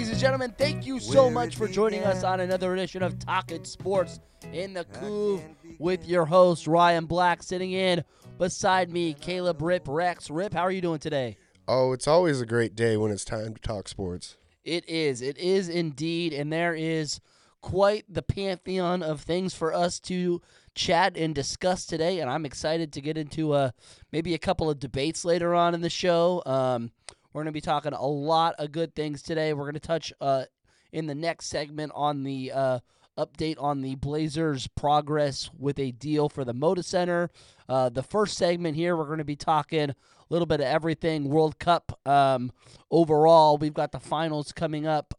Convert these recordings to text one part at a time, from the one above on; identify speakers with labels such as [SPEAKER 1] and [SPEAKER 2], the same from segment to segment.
[SPEAKER 1] ladies and gentlemen, thank you so much for joining us on another edition of Talkin' Sports in the Couve with your host, Ryan Black, sitting in beside me, Caleb Rip Rex. Rip, how are you doing today?
[SPEAKER 2] Oh, it's always a great day when it's time to talk sports.
[SPEAKER 1] It is indeed, and there is quite the pantheon of things for us to chat and discuss today, and I'm excited to get into maybe a couple of debates later on in the show. We're going to be talking a lot of good things today. We're going to touch in the next segment on the update on the Blazers' progress with a deal for the Moda Center. The first segment here, we're going to be talking a little bit of everything World Cup overall. We've got the finals coming up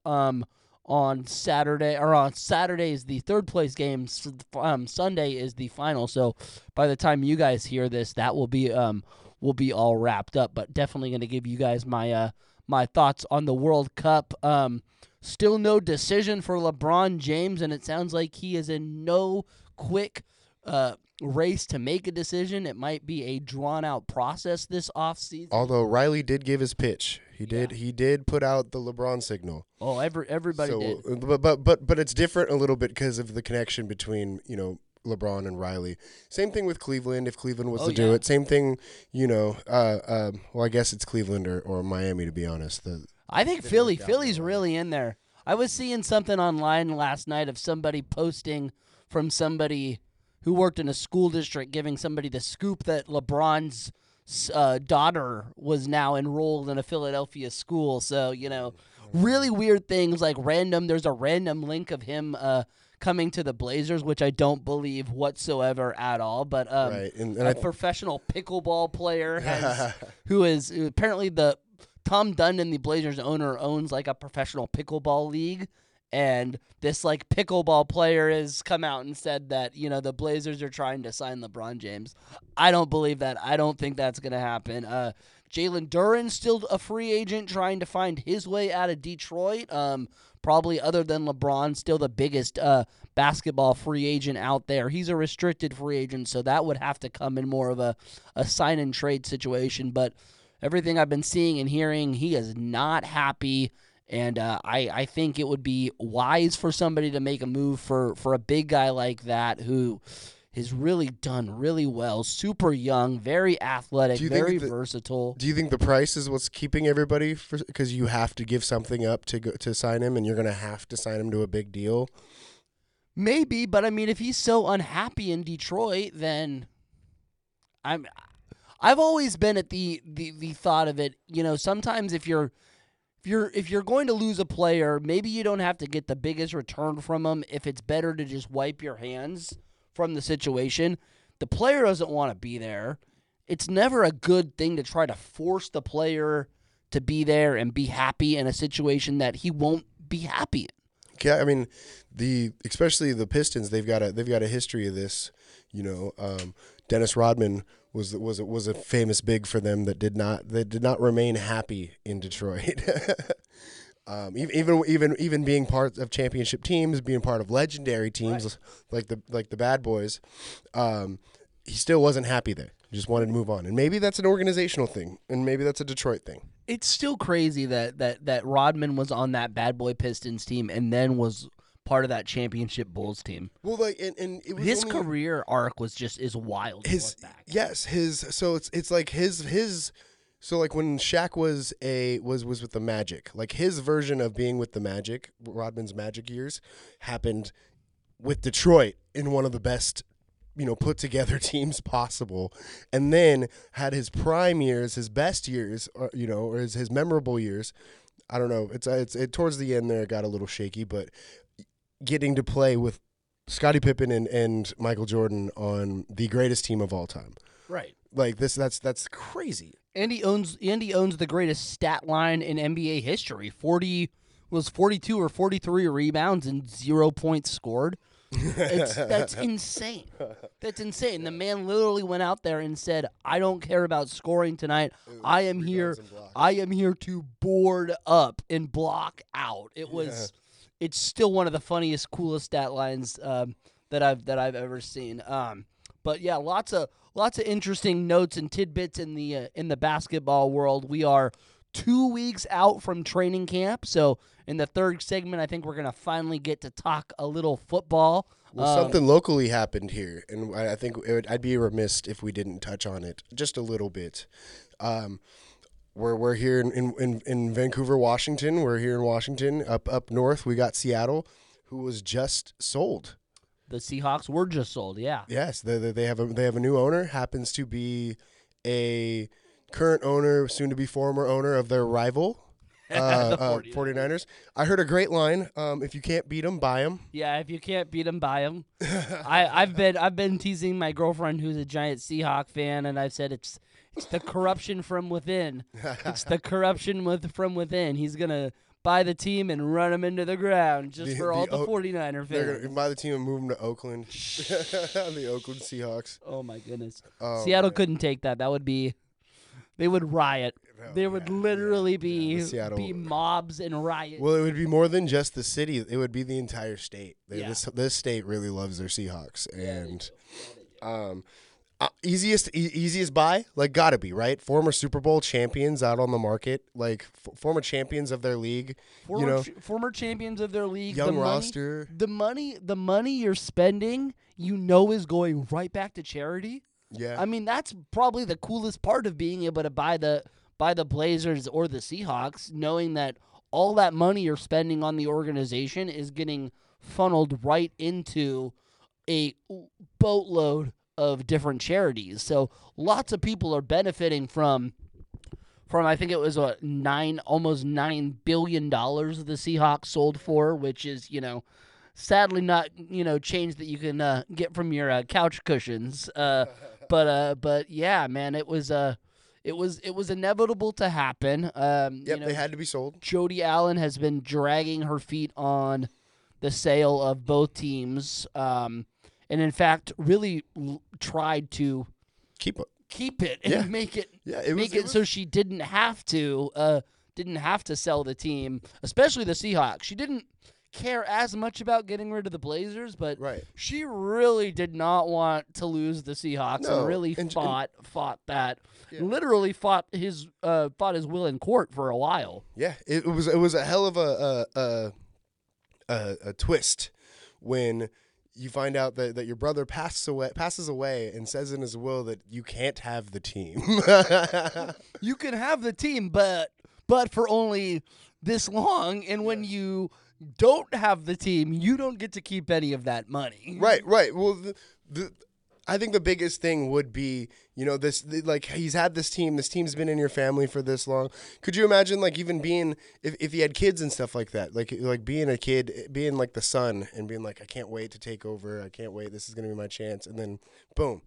[SPEAKER 1] on Saturday, or on Saturday is the third place game. Sunday is the final. So by the time you guys hear this, that will be all wrapped up. But definitely going to give you guys my my thoughts on the World Cup. Still no decision for LeBron James, and it sounds like he is in no quick race to make a decision. It might be a drawn-out process this offseason.
[SPEAKER 2] Although Riley did give his pitch. He did put out the LeBron signal.
[SPEAKER 1] Oh, everybody did.
[SPEAKER 2] But it's different a little bit because of the connection between, LeBron and Riley. Same thing with Cleveland, if Cleveland was to do it. Same thing, well, I guess it's Cleveland or Miami, to be honest.
[SPEAKER 1] I think Philly's really in there. I was seeing something online last night of somebody posting from somebody who worked in a school district giving somebody the scoop that LeBron's daughter was now enrolled in a Philadelphia school. So, really weird things like there's a random link of him coming to the Blazers, which I don't believe whatsoever at all. But
[SPEAKER 2] right.
[SPEAKER 1] a professional pickleball player who is apparently Tom Dundon, the Blazers owner, owns like a professional pickleball league. And this like pickleball player has come out and said that, the Blazers are trying to sign LeBron James. I don't believe that. I don't think that's going to happen. Jalen Duren's still a free agent trying to find his way out of Detroit. Probably other than LeBron, still the biggest basketball free agent out there. He's a restricted free agent, so that would have to come in more of a sign-and-trade situation. But everything I've been seeing and hearing, he is not happy. And I think it would be wise for somebody to make a move for a big guy like that who has really done really well, super young, very athletic, very versatile.
[SPEAKER 2] Do you think the price is what's keeping everybody? Because you have to give something up to sign him, and you're going to have to sign him to a big deal?
[SPEAKER 1] Maybe, but I mean, if he's so unhappy in Detroit, then I've always been at the thought of it. Sometimes if you're going to lose a player, maybe you don't have to get the biggest return from him. If it's better to just wipe your hands from the situation, the player doesn't want to be there. It's never a good thing to try to force the player to be there and be happy in a situation that he won't be happy in.
[SPEAKER 2] Yeah, I mean, especially the Pistons, they've got a history of this. Dennis Rodman was a famous big for them that did not remain happy in Detroit. Even being part of championship teams, being part of legendary teams like the Bad Boys, he still wasn't happy there. He just wanted to move on, and maybe that's an organizational thing, and maybe that's a Detroit thing.
[SPEAKER 1] It's still crazy that Rodman was on that Bad Boy Pistons team and then was part of that championship Bulls team.
[SPEAKER 2] Well, and it was
[SPEAKER 1] his career arc is wild.
[SPEAKER 2] So like when Shaq was with the Magic, like his version of being with the Magic, Rodman's Magic years, happened with Detroit in one of the best, put together teams possible, and then had his prime years, his best years, or his memorable years. I don't know. It's towards the end there it got a little shaky, but getting to play with Scottie Pippen and Michael Jordan on the greatest team of all time.
[SPEAKER 1] Right.
[SPEAKER 2] Like that's crazy.
[SPEAKER 1] Andy owns the greatest stat line in NBA history. 42 or 43 rebounds and 0 points scored. That's insane. That's insane. The man literally went out there and said, "I don't care about scoring tonight. I am here to board up and block out." It's still one of the funniest, coolest stat lines that I've ever seen. But yeah, lots of interesting notes and tidbits in the basketball world. We are 2 weeks out from training camp. So in the third segment, I think we're going to finally get to talk a little football.
[SPEAKER 2] Well, something locally happened here, and I think I'd be remiss if we didn't touch on it just a little bit. We're here in Vancouver, Washington. We're here in Washington. Up north, we got Seattle, who was just sold.
[SPEAKER 1] The Seahawks were just sold, yeah.
[SPEAKER 2] Yes, they have a new owner. Happens to be a current owner, soon to be former owner of their rival. 49ers. I heard a great line. If you can't beat them, buy them.
[SPEAKER 1] Yeah, if you can't beat them, buy them. I've been teasing my girlfriend, who's a giant Seahawk fan, and I've said it's the corruption from within. It's the corruption from within. He's gonna buy the team and run them into the ground just for all the 49er fans.
[SPEAKER 2] They're gonna buy the team and move them to Oakland. The Oakland Seahawks.
[SPEAKER 1] Oh my goodness.
[SPEAKER 2] Oh,
[SPEAKER 1] Seattle
[SPEAKER 2] man.
[SPEAKER 1] couldn't take that. That would be. They would riot. There would literally be mobs and riots.
[SPEAKER 2] Well, it would be more than just the city. It would be the entire state. This state really loves their Seahawks, and easiest buy, like, gotta be right. Former Super Bowl champions out on the market, like former champions of their league.
[SPEAKER 1] Former champions of their league.
[SPEAKER 2] Young roster.
[SPEAKER 1] The money you're spending, is going right back to charity.
[SPEAKER 2] Yeah.
[SPEAKER 1] I mean, that's probably the coolest part of being able to buy the Blazers or the Seahawks, knowing that all that money you're spending on the organization is getting funneled right into a boatload of different charities. So lots of people are benefiting from I think it was almost $9 billion the Seahawks sold for, which is, sadly not, change that you can get from your couch cushions. But yeah, man, it was inevitable to happen.
[SPEAKER 2] They had to be sold.
[SPEAKER 1] Jody Allen has been dragging her feet on the sale of both teams, and in fact, really tried to
[SPEAKER 2] keep it
[SPEAKER 1] and make it so she didn't have to sell the team, especially the Seahawks. She didn't care as much about getting rid of the Blazers, but she really did not want to lose the Seahawks and really fought that. Yeah. Literally fought his will in court for a while.
[SPEAKER 2] Yeah, it was a hell of a twist when you find out that your brother passes away and says in his will that you can't have the team.
[SPEAKER 1] You can have the team, but for only this long, and when you don't have the team, you don't get to keep any of that money.
[SPEAKER 2] Right. Well, I think the biggest thing would be, he's had this team. This team's been in your family for this long. Could you imagine, like, even being if he had kids and stuff like that, like being a kid, being like the son, and being like, I can't wait to take over. I can't wait. This is gonna be my chance. And then, boom.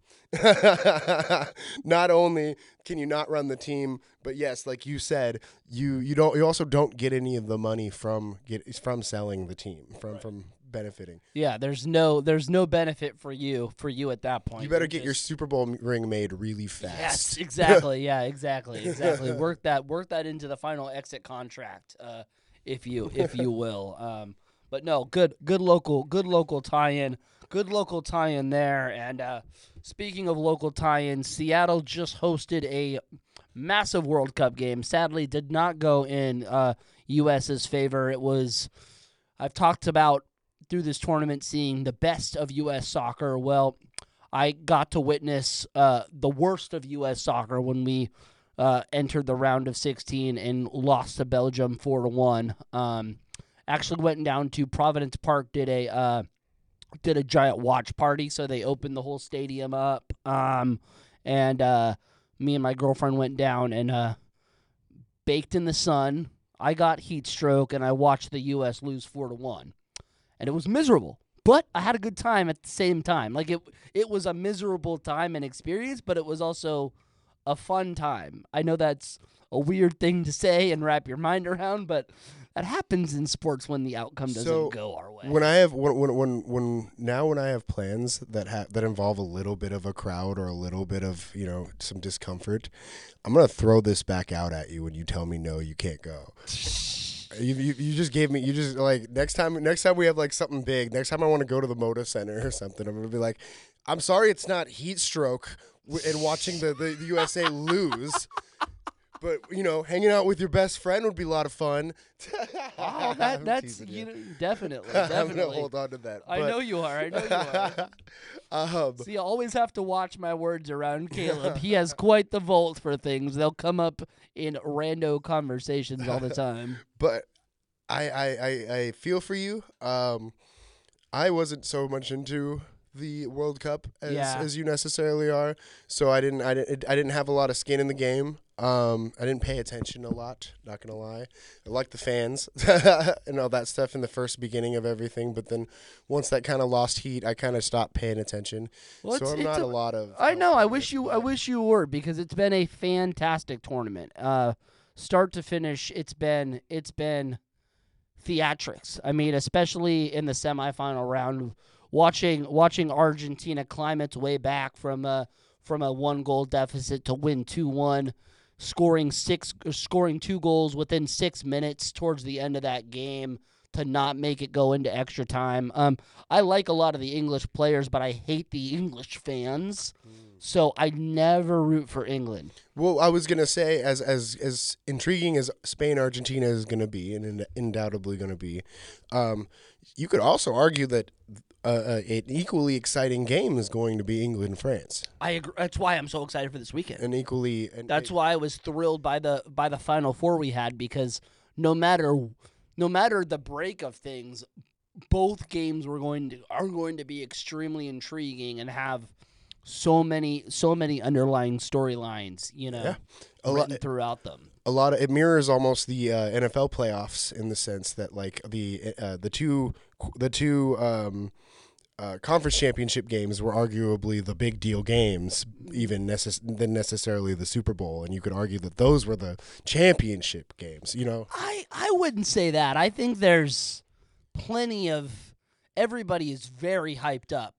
[SPEAKER 2] Not only can you not run the team, but yes, like you said, you also don't get any of the money from selling the team, from benefiting.
[SPEAKER 1] Yeah, there's no benefit for you at that point.
[SPEAKER 2] You better get your Super Bowl ring made really fast.
[SPEAKER 1] Yes, exactly. Yeah, exactly. Work that into the final exit contract, if you will. But no, good local tie-in. Good local tie-in there. And speaking of local tie-in, Seattle just hosted a massive World Cup game. Sadly, did not go in U.S.'s favor. I've talked about through this tournament seeing the best of U.S. soccer. Well, I got to witness the worst of U.S. soccer when we entered the round of 16 and lost to Belgium 4-1. Actually went down to Providence Park, did a giant watch party, so they opened the whole stadium up. And me and my girlfriend went down and baked in the sun. I got heat stroke, and I watched the U.S. lose 4-1. And it was miserable, but I had a good time at the same time. Like, it was a miserable time and experience, but it was also a fun time. I know that's a weird thing to say and wrap your mind around, but that happens in sports when the outcome doesn't go our way.
[SPEAKER 2] When I have when I have plans that involve a little bit of a crowd or a little bit of some discomfort, I'm gonna throw this back out at you when you tell me no, you can't go. You just gave me, like, next time we have like something big, next time I want to go to the Moda Center or something, I'm going to be like, I'm sorry it's not heat stroke and watching the USA lose, But hanging out with your best friend would be a lot of fun.
[SPEAKER 1] Oh, that's definitely,
[SPEAKER 2] I'm
[SPEAKER 1] definitely.
[SPEAKER 2] gonna hold on to that.
[SPEAKER 1] I know you are. I know you are. See, I always have to watch my words around Caleb. He has quite the vault for things. They'll come up in rando conversations all the time.
[SPEAKER 2] But I feel for you. I wasn't so much into the World Cup as you necessarily are, so I didn't have a lot of skin in the game. I didn't pay attention a lot, not gonna lie. I liked the fans and all that stuff in the first beginning of everything, but then once that kind of lost heat, I kind of stopped paying attention.
[SPEAKER 1] Well,
[SPEAKER 2] so I'm not a lot of.
[SPEAKER 1] I know. I wish you were, because it's been a fantastic tournament. Start to finish, it's been theatrics. I mean, especially in the semifinal round, watching Argentina climb its way back from a 1-goal deficit to win 2-1, scoring 2 goals within 6 minutes towards the end of that game to not make it go into extra time. I like a lot of the English players, but I hate the English fans. So I never root for England.
[SPEAKER 2] Well, I was gonna say, as intriguing as Spain Argentina is gonna be, and undoubtedly gonna be, you could also argue that an equally exciting game is going to be England France.
[SPEAKER 1] I agree. That's why I'm so excited for this weekend.
[SPEAKER 2] That's
[SPEAKER 1] why I was thrilled by the Final Four we had, because no matter the break of things, both games are going to be extremely intriguing and have so many underlying storylines, written throughout them.
[SPEAKER 2] It mirrors almost the NFL playoffs in the sense that, like, the two conference championship games were arguably the big deal games, even than necessarily the Super Bowl, and you could argue that those were the championship games.
[SPEAKER 1] I wouldn't say that. I think there's plenty of. Everybody is very hyped up.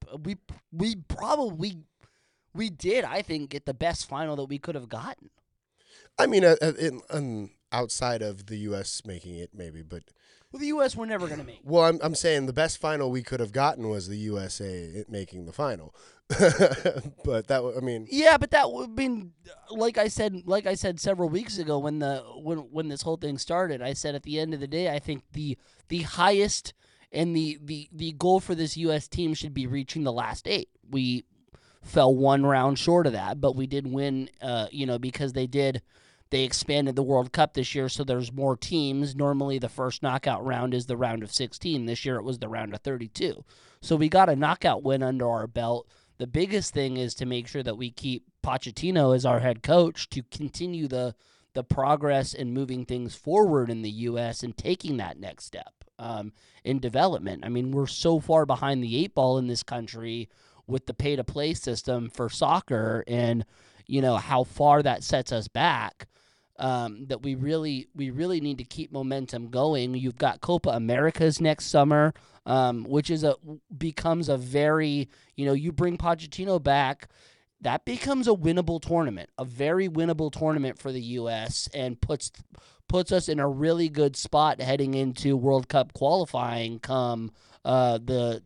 [SPEAKER 1] We did, I think, get the best final that we could have gotten.
[SPEAKER 2] I mean, outside of the U.S. making it, maybe, but.
[SPEAKER 1] Well, the U.S. we're never going to make.
[SPEAKER 2] Well, I'm saying the best final we could have gotten was the USA making the final. But
[SPEAKER 1] yeah, but that would mean, like I said several weeks ago when this whole thing started, I said at the end of the day, I think the highest and the goal for this U.S. team should be reaching the last 8. We fell 1 round short of that, but we did win, because they expanded the World Cup this year, so there's more teams. Normally the first knockout round is the round of 16. This year it was the round of 32. So we got a knockout win under our belt. The biggest thing is to make sure that we keep Pochettino as our head coach to continue the progress and moving things forward in the U.S. and taking that next step in development. I mean, we're so far behind the 8 ball in this country with the pay-to-play system for soccer, and how far that sets us back. That we really need to keep momentum going. You've got Copa Americas next summer, which becomes a very, you bring Pochettino back, that becomes a winnable tournament, a very winnable tournament for the U.S. and puts us in a really good spot heading into World Cup qualifying come the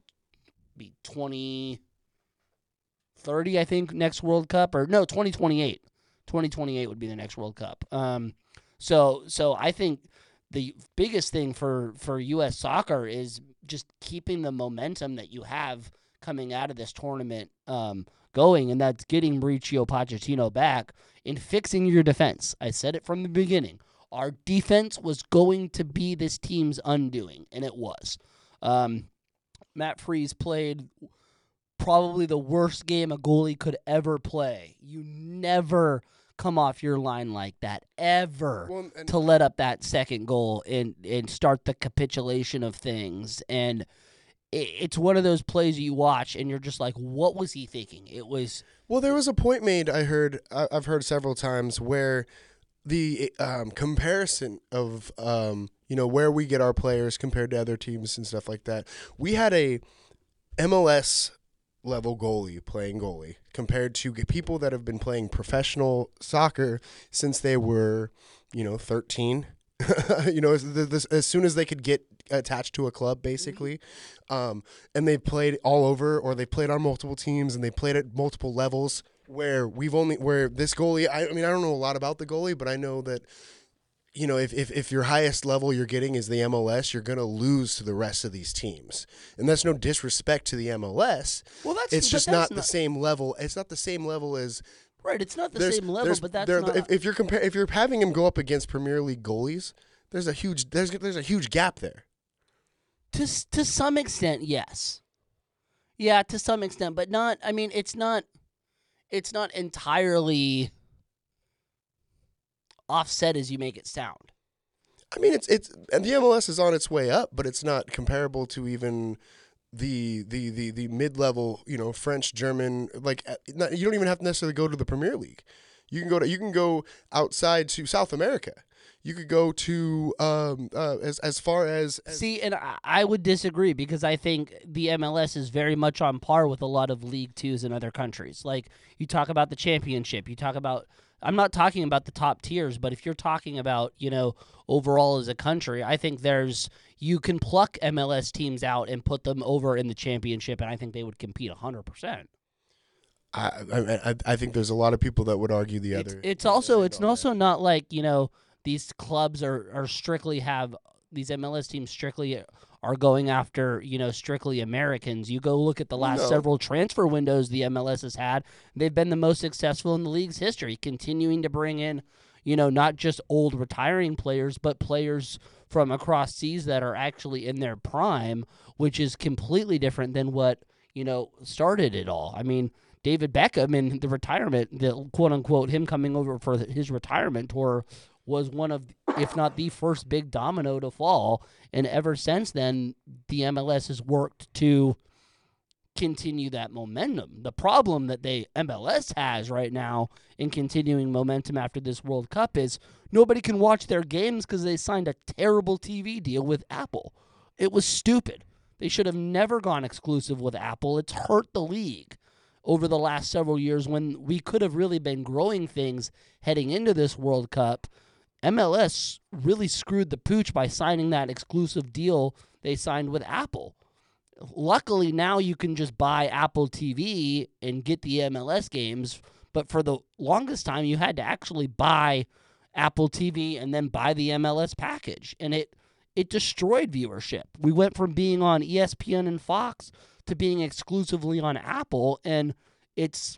[SPEAKER 1] 2030, I think, next World Cup, or no, 2028. 2028 would be the next World Cup. So I think the biggest thing for U.S. soccer is just keeping the momentum that you have coming out of this tournament going, and that's getting Mauricio Pochettino back and fixing your defense. I said it from the beginning. Our defense was going to be this team's undoing, and it was. Matt Freese played probably the worst game a goalie could ever play. You never come off your line like that, ever, to let up that second goal and start the capitulation of things. And it's one of those plays you watch and you're just like, what was he thinking? It was...
[SPEAKER 2] Well, there was a point made, I've heard several times, where the comparison of, where we get our players compared to other teams and stuff like that. We had a MLS level goalie playing goalie compared to people that have been playing professional soccer since they were, 13. As soon as they could get attached to a club, basically. And they played all over, or they played on multiple teams, and they played at multiple levels. where this goalie, I mean, I don't know a lot about the goalie, but I know that, you know, if your highest level you're getting is the MLS, you're going to lose to the rest of these teams. And that's no disrespect to the MLS.
[SPEAKER 1] Well,
[SPEAKER 2] it's just not the same level. It's not the same level as
[SPEAKER 1] right. It's not the same level, but that's not.
[SPEAKER 2] If you're having him go up against Premier League goalies, there's a huge gap there.
[SPEAKER 1] To some extent, yes. Yeah, to some extent, but not. I mean, it's not entirely offset as you make it sound.
[SPEAKER 2] I mean, it's and the MLS is on its way up, but it's not comparable to even the mid-level, you know, French, German. Like, you don't even have to necessarily go to the Premier League. You can go outside to South America. You could go to as far as
[SPEAKER 1] see, and I would disagree because I think the MLS is very much on par with a lot of League Twos in other countries. Like, you talk about the championship, you talk about. I'm not talking about the top tiers, but if you're talking about, you know, overall as a country, I think you can pluck MLS teams out and put them over in the championship, and I think they would compete 100%.
[SPEAKER 2] I think there's a lot of people that would argue the other.
[SPEAKER 1] It's also not like, you know, these clubs are strictly have these MLS teams strictly are going after, you know, strictly Americans. You go look at the last several transfer windows the MLS has had. They've been the most successful in the league's history, continuing to bring in, you know, not just old retiring players, but players from across seas that are actually in their prime, which is completely different than what, you know, started it all. I mean, David Beckham in the retirement, the quote-unquote, him coming over for his retirement tour was one of, if not the first big domino to fall. And ever since then, the MLS has worked to continue that momentum. The problem that MLS has right now in continuing momentum after this World Cup is nobody can watch their games because they signed a terrible TV deal with Apple. It was stupid. They should have never gone exclusive with Apple. It's hurt the league over the last several years when we could have really been growing things heading into this World Cup. MLS really screwed the pooch by signing that exclusive deal they signed with Apple. Luckily, now you can just buy Apple TV and get the MLS games, but for the longest time, you had to actually buy Apple TV and then buy the MLS package, and it destroyed viewership. We went from being on ESPN and Fox to being exclusively on Apple, and it's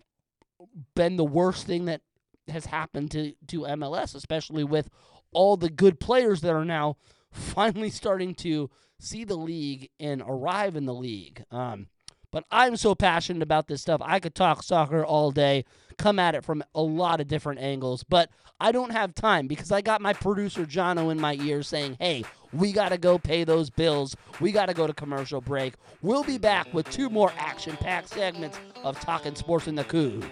[SPEAKER 1] been the worst thing that has happened to MLS, especially with all the good players that are now finally starting to see the league and arrive in the league. But I'm so passionate about this stuff. I could talk soccer all day, come at it from a lot of different angles, but I don't have time because I got my producer Jono in my ear saying, hey, we got to go pay those bills. We got to go to commercial break. We'll be back with 2 more action-packed segments of Talking Sports in the Coupe.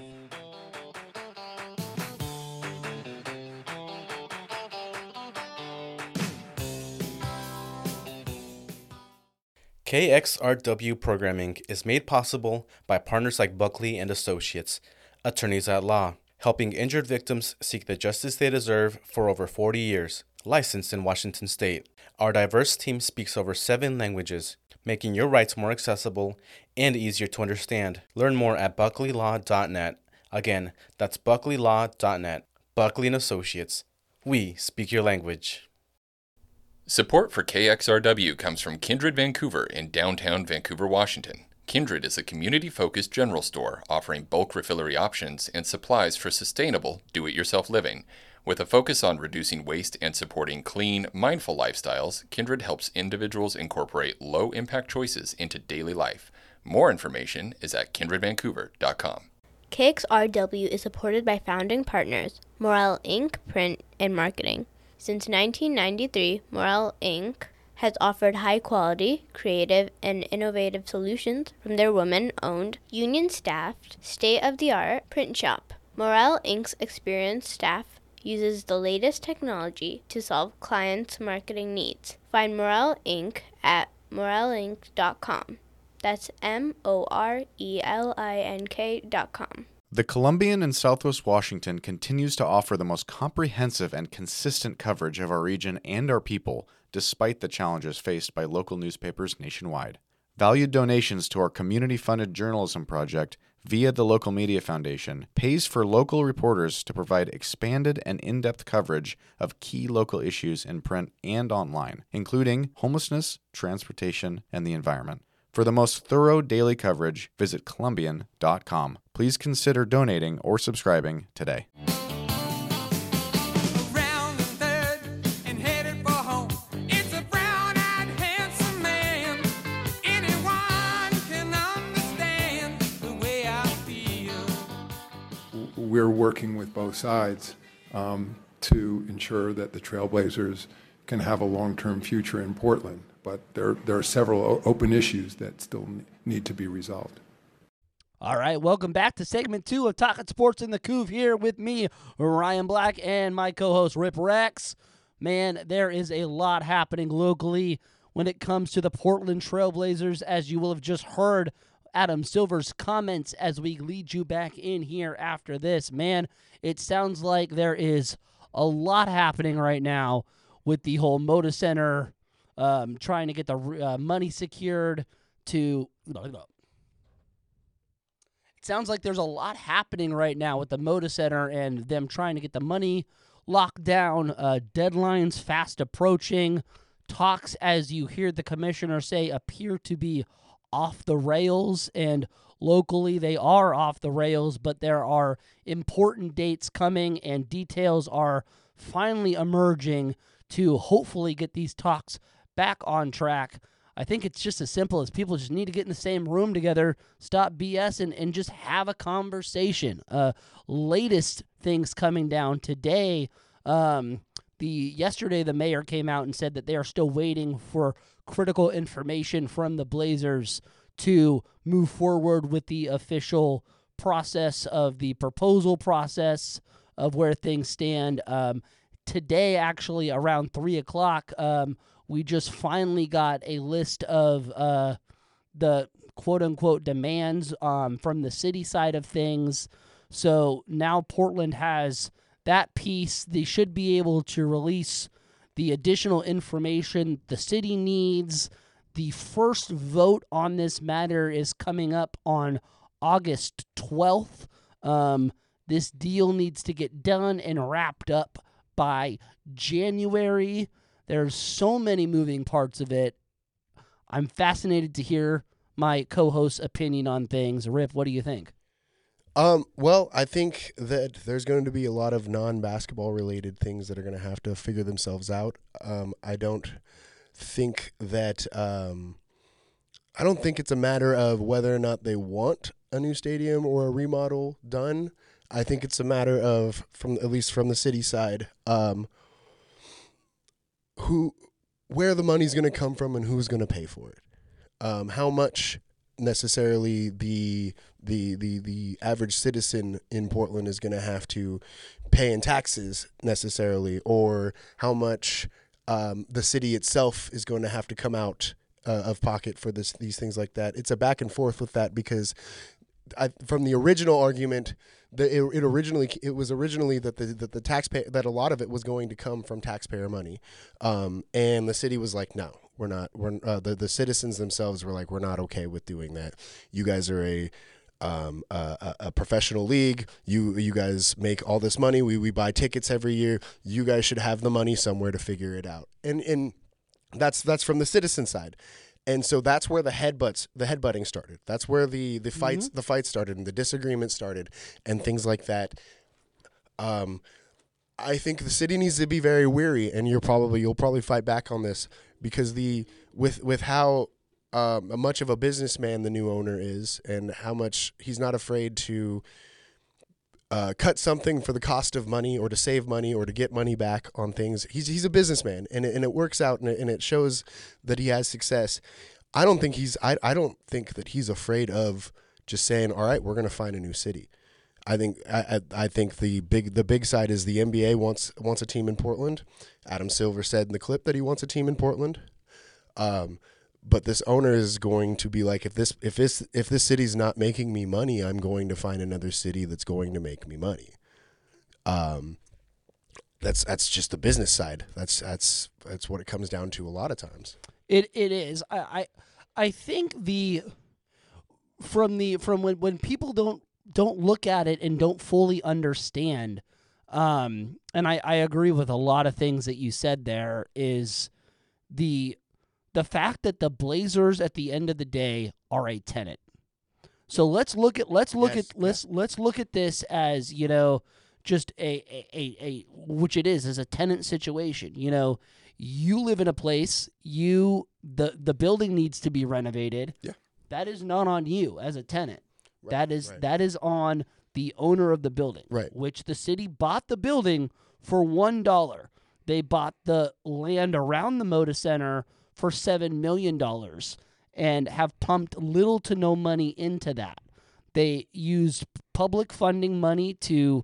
[SPEAKER 3] KXRW programming is made possible by partners like Buckley and Associates, attorneys at law, helping injured victims seek the justice they deserve for over 40 years, licensed in Washington State. Our diverse team speaks over 7 languages, making your rights more accessible and easier to understand. Learn more at buckleylaw.net. Again, that's buckleylaw.net. Buckley and Associates. We speak your language.
[SPEAKER 4] Support for KXRW comes from Kindred Vancouver in downtown Vancouver, Washington. Kindred is a community-focused general store offering bulk refillery options and supplies for sustainable, do-it-yourself living. With a focus on reducing waste and supporting clean, mindful lifestyles, Kindred helps individuals incorporate low-impact choices into daily life. More information is at kindredvancouver.com.
[SPEAKER 5] KXRW is supported by founding partners, Morel Inc., Print and Marketing. Since 1993, Morel Inc. has offered high-quality, creative, and innovative solutions from their women-owned, union-staffed, state-of-the-art print shop. Morel Inc.'s experienced staff uses the latest technology to solve clients' marketing needs. Find Morel Inc. at morelinc.com. That's MORELINK.com.
[SPEAKER 6] The Columbian in Southwest Washington continues to offer the most comprehensive and consistent coverage of our region and our people, despite the challenges faced by local newspapers nationwide. Valued donations to our community-funded journalism project via the Local Media Foundation pays for local reporters to provide expanded and in-depth coverage of key local issues in print and online, including homelessness, transportation, and the environment. For the most thorough daily coverage, visit Columbian.com. Please consider donating or subscribing today.
[SPEAKER 7] Around the third and headed for home. It's a brown-eyed, handsome man. Anyone can understand the way I feel.
[SPEAKER 8] We're working with both sides to ensure that the Trailblazers can have a long-term future in Portland. But there are several open issues that still need to be resolved.
[SPEAKER 1] All right, welcome back to segment 2 of Talking Sports in the Couve here with me, Ryan Black, and my co-host, Rip Rex. Man, there is a lot happening locally when it comes to the Portland Trailblazers, as you will have just heard Adam Silver's comments as we lead you back in here after this. Man, it sounds like there is a lot happening right now with the whole Moda Center trying to get the money secured to... It sounds like there's a lot happening right now with the Moda Center and them trying to get the money locked down, deadlines fast approaching, talks, as you hear the commissioner say, appear to be off the rails, and locally they are off the rails, but there are important dates coming and details are finally emerging to hopefully get these talks back on track. I think it's just as simple as people just need to get in the same room together, stop BS, and just have a conversation. Latest things coming down today. Yesterday, the mayor came out and said that they are still waiting for critical information from the Blazers to move forward with the official process of the proposal process of where things stand. Today, actually, around 3 o'clock, we just finally got a list of the quote-unquote demands from the city side of things. So now Portland has that piece. They should be able to release the additional information the city needs. The first vote on this matter is coming up on August 12th. This deal needs to get done and wrapped up by January. There's so many moving parts of it. I'm fascinated to hear my co-host's opinion on things. Rip, what do you think?
[SPEAKER 2] Well, I think that there's going to be a lot of non-basketball related things that are going to have to figure themselves out. I don't think that I don't think it's a matter of whether or not they want a new stadium or a remodel done. I think it's a matter of, at least from the city side, where the money's going to come from and who's going to pay for it. How much necessarily the average citizen in Portland is going to have to pay in taxes necessarily, or how much the city itself is going to have to come out of pocket for these things like that. It's a back and forth with that, because from the original argument, it was originally that the taxpayer, that a lot of it was going to come from taxpayer money, and the city was like, no, we're not. The citizens themselves were like, we're not okay with doing that. You guys are a professional league. You guys make all this money. We buy tickets every year. You guys should have the money somewhere to figure it out. And that's from the citizen side. And so that's where the headbutting started. That's where the fights started and the disagreements started and things like that. I think the city needs to be very wary, and you'll probably fight back on this, because with how much of a businessman the new owner is, and how much he's not afraid to cut something for the cost of money, or to save money, or to get money back on things. He's a businessman, and it works out, and it shows that he has success. I don't think that he's afraid of just saying, all right, we're going to find a new city. I think the big side is the NBA wants a team in Portland. Adam Silver said in the clip that he wants a team in Portland. But this owner is going to be like, if this city's not making me money, I'm going to find another city that's going to make me money. That's just the business side. That's what it comes down to a lot of times.
[SPEAKER 1] It is. I I think from when people don't look at it and don't fully understand, and I agree with a lot of things that you said there, is the fact that the Blazers at the end of the day are a tenant. So let's look at this as, you know, just a which it is as a tenant situation. You know, you live in a place, the building needs to be renovated.
[SPEAKER 2] Yeah.
[SPEAKER 1] That is not on you as a tenant.
[SPEAKER 2] Right,
[SPEAKER 1] That is on the owner of the building.
[SPEAKER 2] Right.
[SPEAKER 1] Which the city bought the building for $1. They bought the land around the Moda Center for $7 million and have pumped little to no money into that. They used public funding money to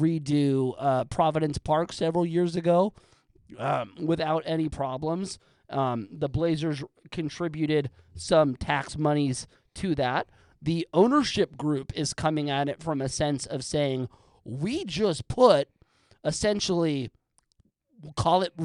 [SPEAKER 1] redo Providence Park several years ago without any problems. The Blazers contributed some tax monies to that. The ownership group is coming at it from a sense of saying, we just put essentially, call it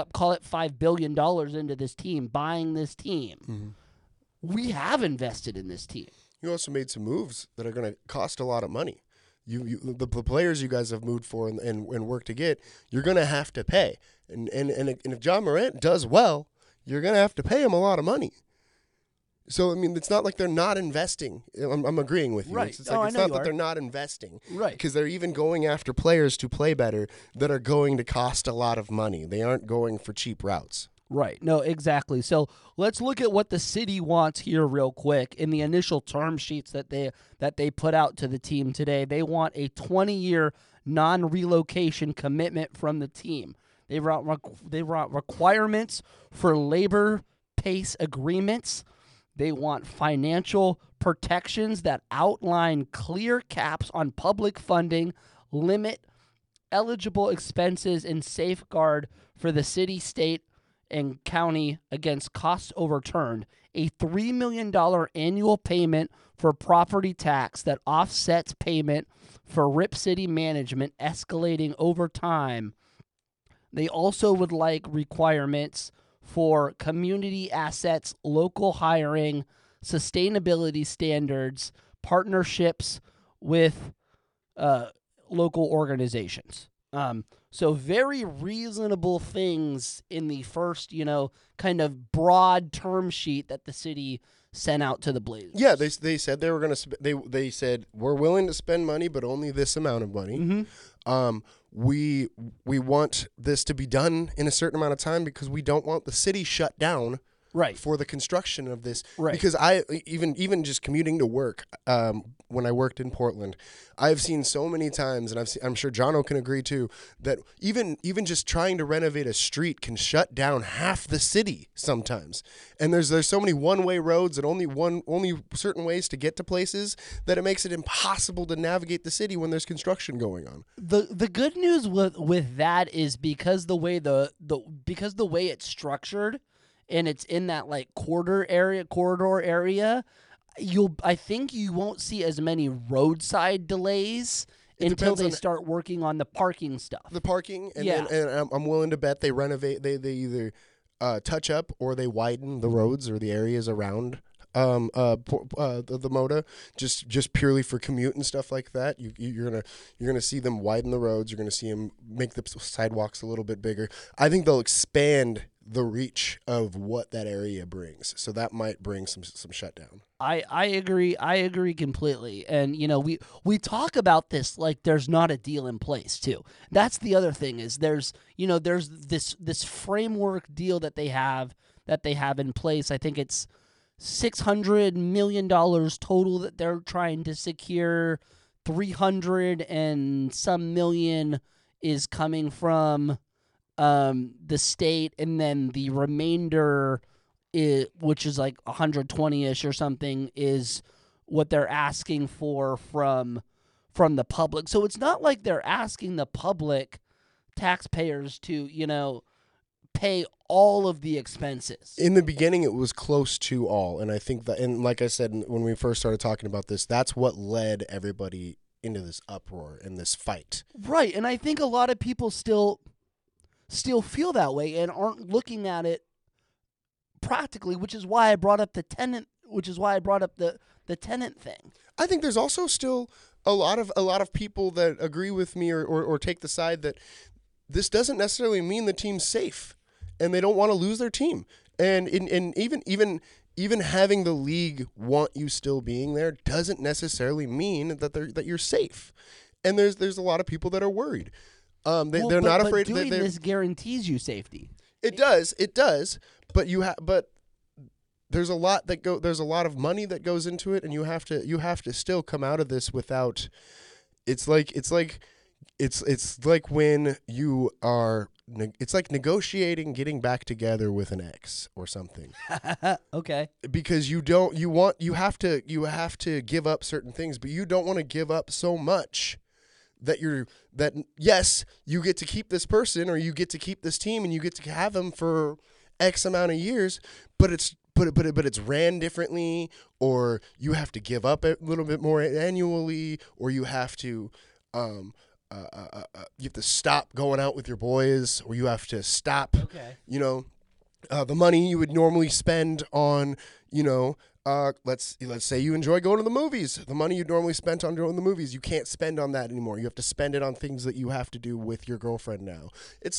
[SPEAKER 1] $5 billion into this team, buying this team.
[SPEAKER 2] Mm-hmm.
[SPEAKER 1] We have invested in this team.
[SPEAKER 2] You also made some moves that are going to cost a lot of money. The players you guys have moved for and worked to get, you're going to have to pay. And if John Morant does well, you're going to have to pay him a lot of money. So, I mean, it's not like they're not investing. I'm agreeing with you.
[SPEAKER 1] Right.
[SPEAKER 2] It's not that they're not investing.
[SPEAKER 1] Right.
[SPEAKER 2] Because they're even going after players to play better that are going to cost a lot of money. They aren't going for cheap routes.
[SPEAKER 1] Right. No, exactly. So let's look at what the city wants here real quick. In the initial term sheets that they put out to the team today, they want a 20-year non-relocation commitment from the team. They want requirements for labor pace agreements. They want financial protections that outline clear caps on public funding, limit eligible expenses, and safeguard for the city, state, and county against costs overturned, a $3 million annual payment for property tax that offsets payment for RIP City management escalating over time. They also would like requirements for community assets, local hiring, sustainability standards, partnerships with local organizations. So very reasonable things in the first, kind of broad term sheet that the city sent out to the Blazers.
[SPEAKER 2] Yeah, they said they were going to. They said we're willing to spend money, but only this amount of money.
[SPEAKER 1] Mm-hmm.
[SPEAKER 2] We want this to be done in a certain amount of time because we don't want the city shut down.
[SPEAKER 1] Right.
[SPEAKER 2] For the construction of this.
[SPEAKER 1] Right.
[SPEAKER 2] Because I even just commuting to work, when I worked in Portland, I've seen so many times, and I'm sure Jono can agree too, that even just trying to renovate a street can shut down half the city sometimes. And there's so many one-way roads and only certain ways to get to places that it makes it impossible to navigate the city when there's construction going on.
[SPEAKER 1] The good news with that is because the way the way it's structured, and it's in that like corridor area, I think you won't see as many roadside delays until they start working on the parking stuff.
[SPEAKER 2] The parking, and
[SPEAKER 1] Yeah.
[SPEAKER 2] then I'm willing to bet they renovate. They either touch up or they widen the roads or the areas around the Moda, just purely for commute and stuff like that. You're gonna see them widen the roads. You're gonna see them make the sidewalks a little bit bigger. I think they'll expand the reach of what that area brings. So that might bring some shutdown.
[SPEAKER 1] I agree completely. And we talk about this like there's not a deal in place too. That's the other thing is there's this framework deal that they have in place. I think it's $600 million total that they're trying to secure. 300 and some million is coming from the state, and then the remainder, which is like 120-ish or something, is what they're asking for from the public. So it's not like they're asking the public taxpayers to, pay all of the expenses.
[SPEAKER 2] In the beginning, it was close to all, and I think that, and like I said when we first started talking about this, that's what led everybody into this uproar and this fight.
[SPEAKER 1] Right, and I think a lot of people still feel that way and aren't looking at it practically, which is why I brought up the tenant. Which is why I brought up the tenant thing.
[SPEAKER 2] I think there's also still a lot of people that agree with me or take the side that this doesn't necessarily mean the team's safe, and they don't want to lose their team. And even having the league want you still being there doesn't necessarily mean that you're safe. And there's a lot of people that are worried. They're not afraid.
[SPEAKER 1] But doing this guarantees you safety.
[SPEAKER 2] It does. But there's a lot there's a lot of money that goes into it, and you have to still come out of this without. It's like when you are. It's like negotiating getting back together with an ex or something.
[SPEAKER 1] Okay.
[SPEAKER 2] Because you have to give up certain things, but you don't want to give up so much that yes, you get to keep this person or you get to keep this team and you get to have them for X amount of years, but it's ran differently, or you have to give up a little bit more annually, or you have to stop going out with your boys, or you have to stop.
[SPEAKER 1] Okay.
[SPEAKER 2] The money you would normally spend on, let's say you enjoy going to the movies. The money you'd normally spend on going to the movies, you can't spend on that anymore. You have to spend it on things that you have to do with your girlfriend now.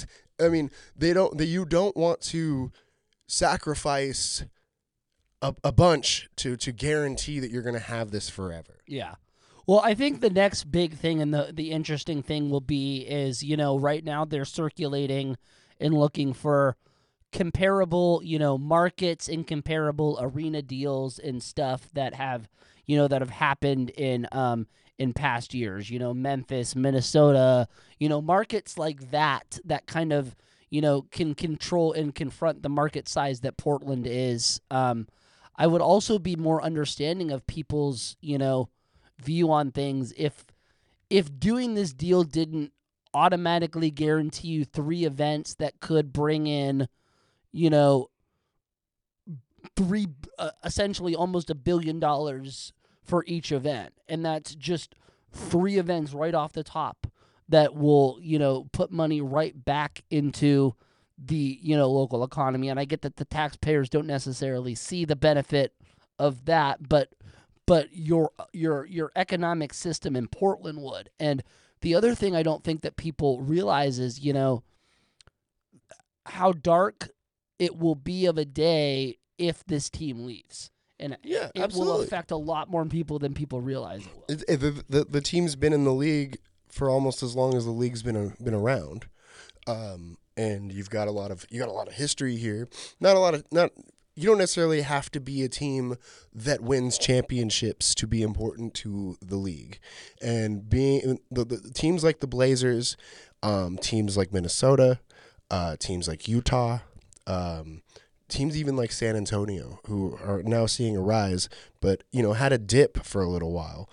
[SPEAKER 2] You don't want to sacrifice a bunch to guarantee that you're going to have this forever.
[SPEAKER 1] Yeah. Well, I think the next big thing and the interesting thing will be is, right now they're circulating and looking for comparable, markets and comparable arena deals and stuff that have happened in past years, Memphis, Minnesota, markets like that kind of, can control and confront the market size that Portland is. I would also be more understanding of people's, view on things if doing this deal didn't automatically guarantee you 3 events that could bring in, essentially almost $1 billion for each event. And that's just 3 events right off the top that will, put money right back into the, local economy. And I get that the taxpayers don't necessarily see the benefit of that, but your economic system in Portland would. And the other thing I don't think that people realize is, how dark it will be of a day if this team leaves. And
[SPEAKER 2] yeah,
[SPEAKER 1] it
[SPEAKER 2] absolutely
[SPEAKER 1] will affect a lot more people than people realize it will.
[SPEAKER 2] The team's been in the league for almost as long as the league's been around, and you've got a lot of history here. You don't necessarily have to be a team that wins championships to be important to the league. And being the teams like the Blazers, teams like Minnesota, teams like Utah, teams even like San Antonio, who are now seeing a rise, but had a dip for a little while.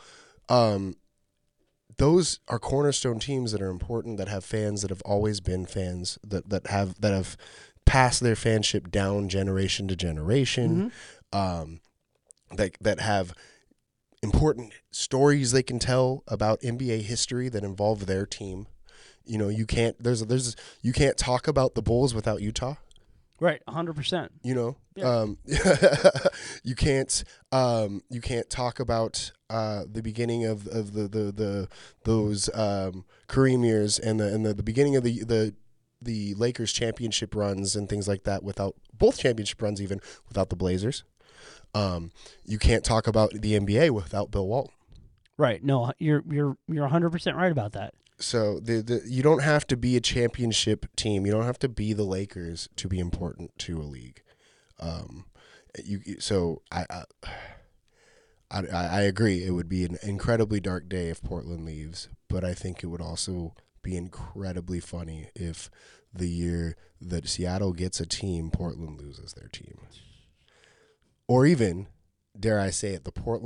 [SPEAKER 2] Those are cornerstone teams that are important, that have fans that have always been fans, that have pass their fanship down generation to generation, that have important stories they can tell about NBA history that involve their team. You can't you can't talk about the Bulls without Utah.
[SPEAKER 1] Right, 100%.
[SPEAKER 2] Yeah. You can't talk about the beginning of those Kareem years and the beginning of the Lakers championship runs and things like that without both championship runs, even without the Blazers. You can't talk about the NBA without Bill Walton.
[SPEAKER 1] Right. No, you're 100% right about that.
[SPEAKER 2] So you don't have to be a championship team. You don't have to be the Lakers to be important to a league. I agree. It would be an incredibly dark day if Portland leaves, but I think it would also be incredibly funny if the year that Seattle gets a team, Portland loses their team. Or even, dare I say it,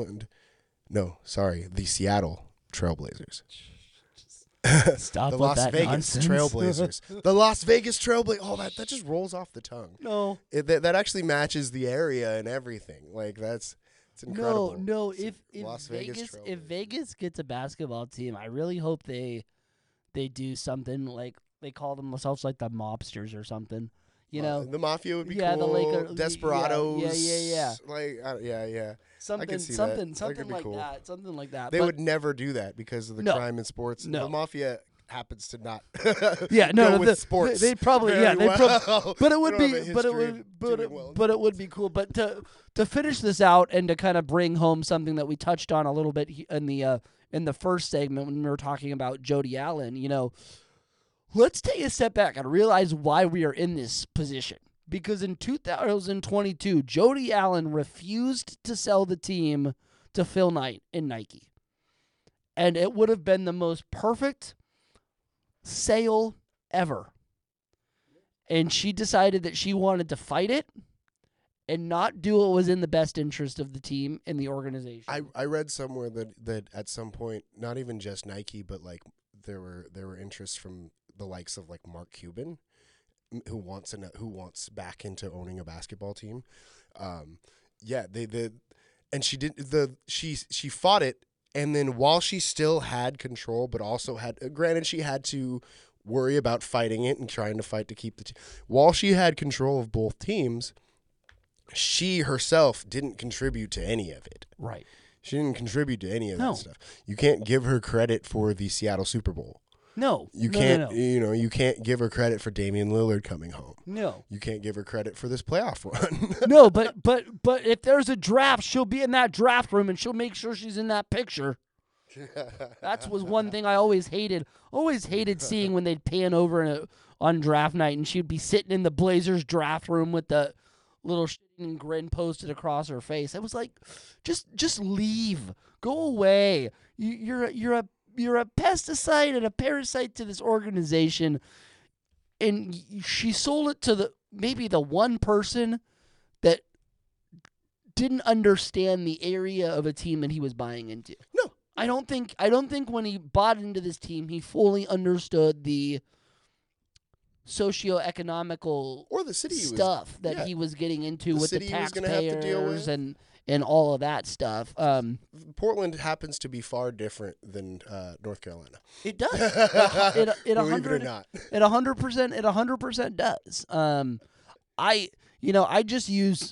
[SPEAKER 2] the Seattle Trailblazers.
[SPEAKER 1] Stop
[SPEAKER 2] The
[SPEAKER 1] with
[SPEAKER 2] Las
[SPEAKER 1] that
[SPEAKER 2] Vegas
[SPEAKER 1] nonsense.
[SPEAKER 2] Trailblazers. The Las Vegas Trailblazers. Oh, that just rolls off the tongue.
[SPEAKER 1] No.
[SPEAKER 2] That actually matches the area and everything. Like, it's incredible.
[SPEAKER 1] No.
[SPEAKER 2] It's
[SPEAKER 1] If
[SPEAKER 2] Las Vegas
[SPEAKER 1] if
[SPEAKER 2] Trailblazers.
[SPEAKER 1] Vegas gets a basketball team, I really hope they do something like they call themselves like the Mobsters or something. You know,
[SPEAKER 2] the Mafia would be
[SPEAKER 1] Yeah,
[SPEAKER 2] cool.
[SPEAKER 1] the Laker-
[SPEAKER 2] Desperados.
[SPEAKER 1] yeah.
[SPEAKER 2] Like, yeah.
[SPEAKER 1] something
[SPEAKER 2] see that.
[SPEAKER 1] something
[SPEAKER 2] That
[SPEAKER 1] something
[SPEAKER 2] could be
[SPEAKER 1] like
[SPEAKER 2] cool.
[SPEAKER 1] that. Something like that.
[SPEAKER 2] They
[SPEAKER 1] But-
[SPEAKER 2] would never do that because of the
[SPEAKER 1] No.
[SPEAKER 2] crime in sports.
[SPEAKER 1] No.
[SPEAKER 2] The Mafia happens to not
[SPEAKER 1] Yeah, no,
[SPEAKER 2] go
[SPEAKER 1] no,
[SPEAKER 2] with sports.
[SPEAKER 1] They probably,
[SPEAKER 2] very
[SPEAKER 1] yeah, they
[SPEAKER 2] well.
[SPEAKER 1] but it would
[SPEAKER 2] They don't
[SPEAKER 1] be,
[SPEAKER 2] have a
[SPEAKER 1] but it
[SPEAKER 2] history
[SPEAKER 1] would,
[SPEAKER 2] of
[SPEAKER 1] but
[SPEAKER 2] doing
[SPEAKER 1] it,
[SPEAKER 2] well.
[SPEAKER 1] but it would be cool. But to finish this out and to kind of bring home something that we touched on a little bit in the first segment when we were talking about Jody Allen, you know, let's take a step back and realize why we are in this position. Because in 2022, Jody Allen refused to sell the team to Phil Knight in Nike. And it would have been the most perfect sale ever. And she decided that she wanted to fight it and not do what was in the best interest of the team and the organization.
[SPEAKER 2] I read somewhere that at some point, not even just Nike, but like there were interests from the likes of like Mark Cuban, who wants back into owning a basketball team. And she did she fought it, and then while she still had control, but also had granted she had to worry about fighting it and trying to fight to keep the team. While she had control of both teams, she herself didn't contribute to any of it.
[SPEAKER 1] Right.
[SPEAKER 2] She didn't contribute to any of
[SPEAKER 1] No.
[SPEAKER 2] that stuff. You can't give her credit for the Seattle Super Bowl.
[SPEAKER 1] No.
[SPEAKER 2] You
[SPEAKER 1] No,
[SPEAKER 2] can't,
[SPEAKER 1] no, no.
[SPEAKER 2] you can't give her credit for Damian Lillard coming home.
[SPEAKER 1] No.
[SPEAKER 2] You can't give her credit for this playoff run.
[SPEAKER 1] No, but if there's a draft, she'll be in that draft room and she'll make sure she's in that picture. That was one thing I always hated. Always hated seeing when they'd pan over on draft night and she'd be sitting in the Blazers draft room with the little shitting grin posted across her face. I was like, just leave. Go away. You're a pesticide and a parasite to this organization. And she sold it to maybe the one person that didn't understand the area of a team that he was buying into.
[SPEAKER 2] No.
[SPEAKER 1] I don't think when he bought into this team, he fully understood the socioeconomical
[SPEAKER 2] Or the city
[SPEAKER 1] stuff that
[SPEAKER 2] yeah.
[SPEAKER 1] he was getting into
[SPEAKER 2] The
[SPEAKER 1] with the
[SPEAKER 2] city he was gonna have to deal
[SPEAKER 1] taxpayers
[SPEAKER 2] with.
[SPEAKER 1] and all of that stuff.
[SPEAKER 2] Portland happens to be far different than North Carolina.
[SPEAKER 1] It does. It
[SPEAKER 2] Believe it or not.
[SPEAKER 1] It 100% does. I just use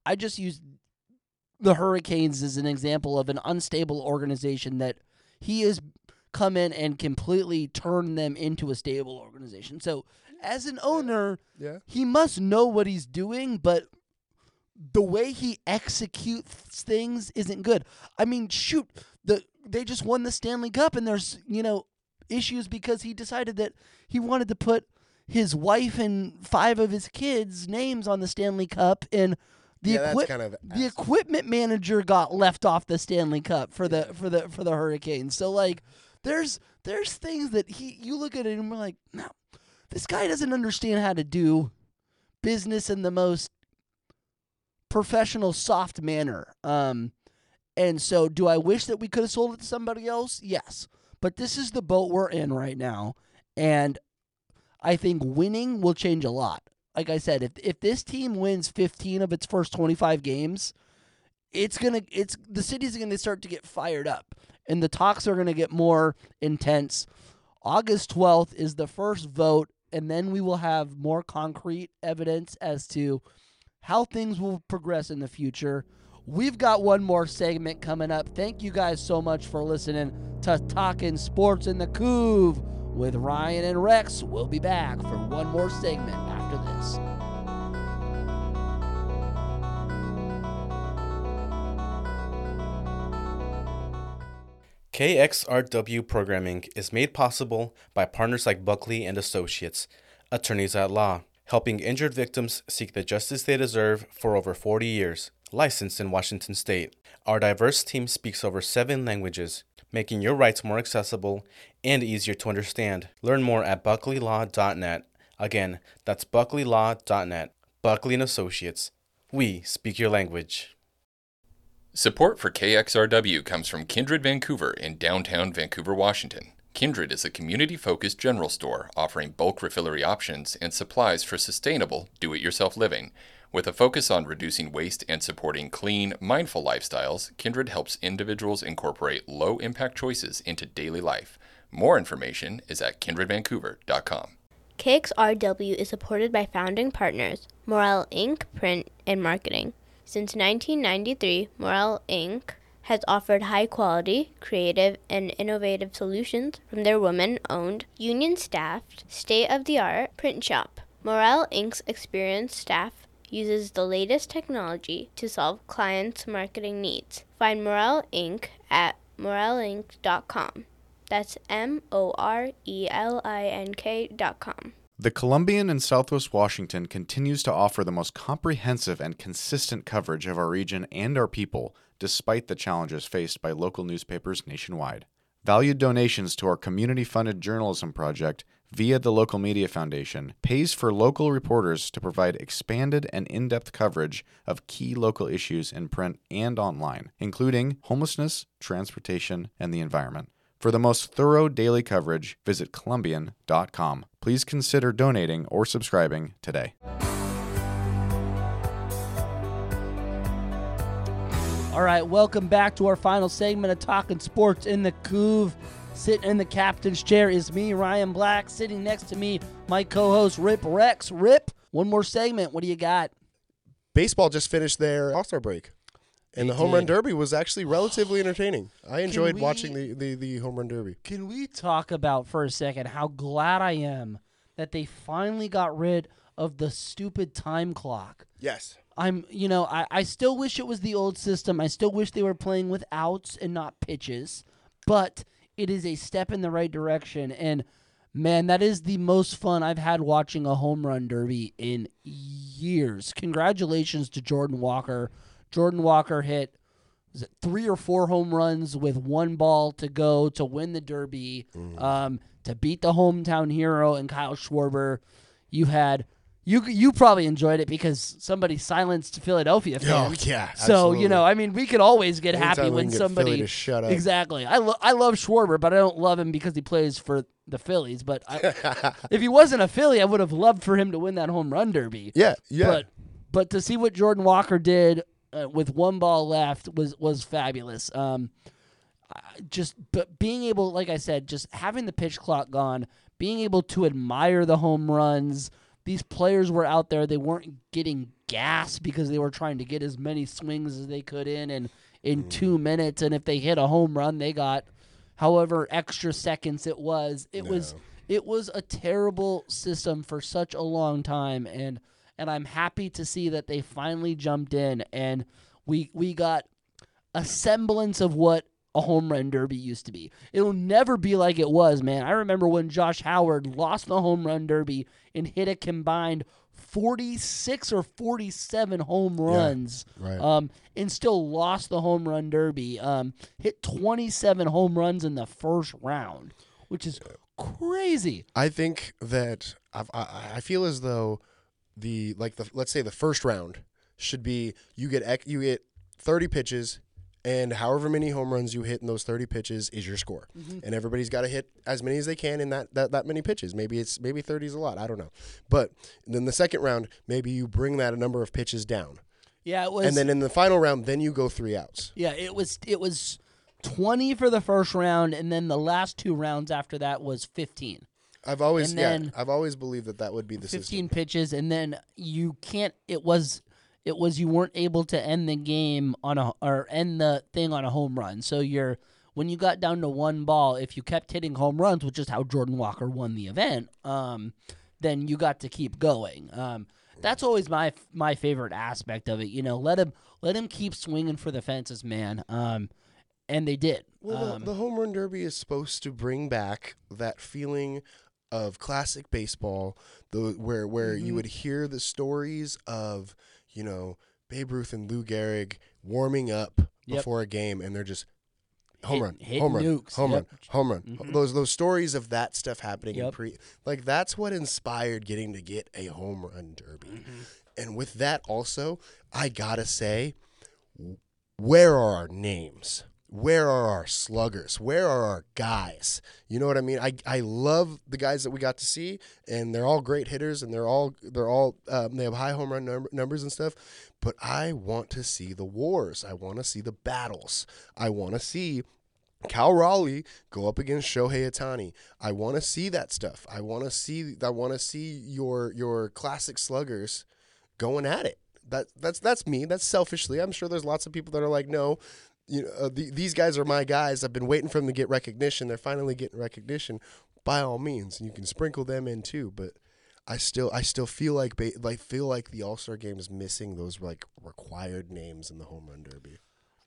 [SPEAKER 1] the Hurricanes as an example of an unstable organization that he has come in and completely turned them into a stable organization. So as an owner,
[SPEAKER 2] Yeah.
[SPEAKER 1] he must know what he's doing, but the way he executes things isn't good. I mean, shoot, they just won the Stanley Cup, and there's, issues because he decided that he wanted to put his wife and 5 of his kids' names on the Stanley Cup, and
[SPEAKER 2] That's kind of
[SPEAKER 1] the equipment manager got left off the Stanley Cup for the Hurricanes. So like, there's things that you look at it and we're like, no, this guy doesn't understand how to do business in the most professional, soft manner. And so, do I wish that we could have sold it to somebody else? Yes, but this is the boat we're in right now, and I think winning will change a lot. Like I said, if this team wins 15 of its first 25 games, the city's gonna start to get fired up, and the talks are gonna get more intense. August 12th is the first vote, and then we will have more concrete evidence as to how things will progress in the future. We've got one more segment coming up. Thank you guys so much for listening to Talkin' Sports in the Couve with Ryan and Rex. We'll be back for one more segment after this.
[SPEAKER 3] KXRW programming is made possible by partners like Buckley and Associates, attorneys at law, helping injured victims seek the justice they deserve for over 40 years, licensed in Washington State. Our diverse team speaks over 7 languages, making your rights more accessible and easier to understand. Learn more at buckleylaw.net. Again, that's buckleylaw.net. Buckley and Associates. We speak your language.
[SPEAKER 4] Support for KXRW comes from Kindred Vancouver in downtown Vancouver, Washington. Kindred is a community-focused general store offering bulk refillery options and supplies for sustainable, do-it-yourself living. With a focus on reducing waste and supporting clean, mindful lifestyles, Kindred helps individuals incorporate low-impact choices into daily life. More information is at kindredvancouver.com.
[SPEAKER 5] KXRW is supported by founding partners Morel Inc., Print and Marketing. Since 1993, Morel Inc. has offered high-quality, creative, and innovative solutions from their women-owned, union-staffed, state-of-the-art print shop. Morel Inc.'s experienced staff uses the latest technology to solve clients' marketing needs. Find Morel Inc. at morelinc.com. That's MORELINK.com.
[SPEAKER 6] The Columbian in Southwest Washington continues to offer the most comprehensive and consistent coverage of our region and our people, despite the challenges faced by local newspapers nationwide. Valued donations to our community-funded journalism project via the Local Media Foundation pays for local reporters to provide expanded and in-depth coverage of key local issues in print and online, including homelessness, transportation, and the environment. For the most thorough daily coverage, visit Columbian.com. Please consider donating or subscribing today.
[SPEAKER 1] All right, welcome back to our final segment of Talking Sports in the Couve. Sitting in the captain's chair is me, Ryan Black. Sitting next to me, my co-host, Rip Rex. Rip, one more segment. What do you got?
[SPEAKER 2] Baseball just finished their All-Star break. And the Home Run Derby was actually relatively entertaining. I enjoyed watching the Home Run Derby.
[SPEAKER 1] Can we talk about for a second how glad I am that they finally got rid of the stupid time clock?
[SPEAKER 2] Yes.
[SPEAKER 1] I still wish it was the old system. I still wish they were playing with outs and not pitches. But it is a step in the right direction. And, man, that is the most fun I've had watching a home run derby in years. Congratulations to Jordan Walker. Jordan Walker hit 3 or 4 home runs with 1 ball to go to win the Derby, to beat the hometown hero and Kyle Schwarber. You probably enjoyed it because somebody silenced Philadelphia fans.
[SPEAKER 2] Oh, yeah,
[SPEAKER 1] So,
[SPEAKER 2] absolutely.
[SPEAKER 1] we could always get
[SPEAKER 2] Anytime
[SPEAKER 1] happy
[SPEAKER 2] we
[SPEAKER 1] when
[SPEAKER 2] can get
[SPEAKER 1] somebody
[SPEAKER 2] Philly to shut up.
[SPEAKER 1] Exactly. I love Schwarber, but I don't love him because he plays for the Phillies. But if he wasn't a Philly, I would have loved for him to win that home run derby.
[SPEAKER 2] Yeah.
[SPEAKER 1] But to see what Jordan Walker did with 1 ball left was fabulous. But being able, like I said, just having the pitch clock gone, being able to admire the home runs. These players were out there. They weren't getting gas because they were trying to get as many swings as they could in 2 minutes. And if they hit a home run, they got however extra seconds it was. It was a terrible system for such a long time. And I'm happy to see that they finally jumped in and we got a semblance of what a home run derby used to be. It'll never be like it was, man. I remember when Josh Howard lost the home run derby and hit a combined 46 or 47 home runs,
[SPEAKER 2] right.
[SPEAKER 1] And still lost the home run derby. Hit 27 home runs in the first round, which is crazy.
[SPEAKER 2] I think that I feel as though let's say the first round should be you get 30 pitches. And however many home runs you hit in those 30 pitches is your score. Mm-hmm. And everybody's got to hit as many as they can in that many pitches. Maybe 30 is a lot. I don't know. But then the second round, maybe you bring that number of pitches down.
[SPEAKER 1] Yeah, it was.
[SPEAKER 2] And then in the final round, then you go 3 outs.
[SPEAKER 1] Yeah, it was 20 for the first round, and then the last 2 rounds after that was 15.
[SPEAKER 2] I've always believed that would be the
[SPEAKER 1] 15
[SPEAKER 2] system.
[SPEAKER 1] pitches, and then you can't. It was you weren't able to end the game end the thing on a home run. So when you got down to 1 ball, if you kept hitting home runs, which is how Jordan Walker won the event, then you got to keep going. That's always my favorite aspect of it. Let him keep swinging for the fences, man. And they did.
[SPEAKER 2] Well, the home run derby is supposed to bring back that feeling of classic baseball, where you would hear the stories of Babe Ruth and Lou Gehrig warming up before a game, and they're just home run. Mm-hmm. Those stories of that stuff happening in that's what inspired getting to get a home run derby. Mm-hmm. And with that also, I gotta say, where are our names? Where are our sluggers? Where are our guys? You know what I mean? I love the guys that we got to see, and they're all great hitters, and they have high home run numbers and stuff. But I want to see the wars. I want to see the battles. I want to see Cal Raleigh go up against Shohei Ohtani. I want to see that stuff. I want to see your classic sluggers going at it. That's me. That's selfishly. I'm sure there's lots of people that are like, no, these guys are my guys. I've been waiting for them to get recognition. They're finally getting recognition. By all means, you can sprinkle them in too. But I still feel like the All-Star Game is missing those like required names in the home run derby.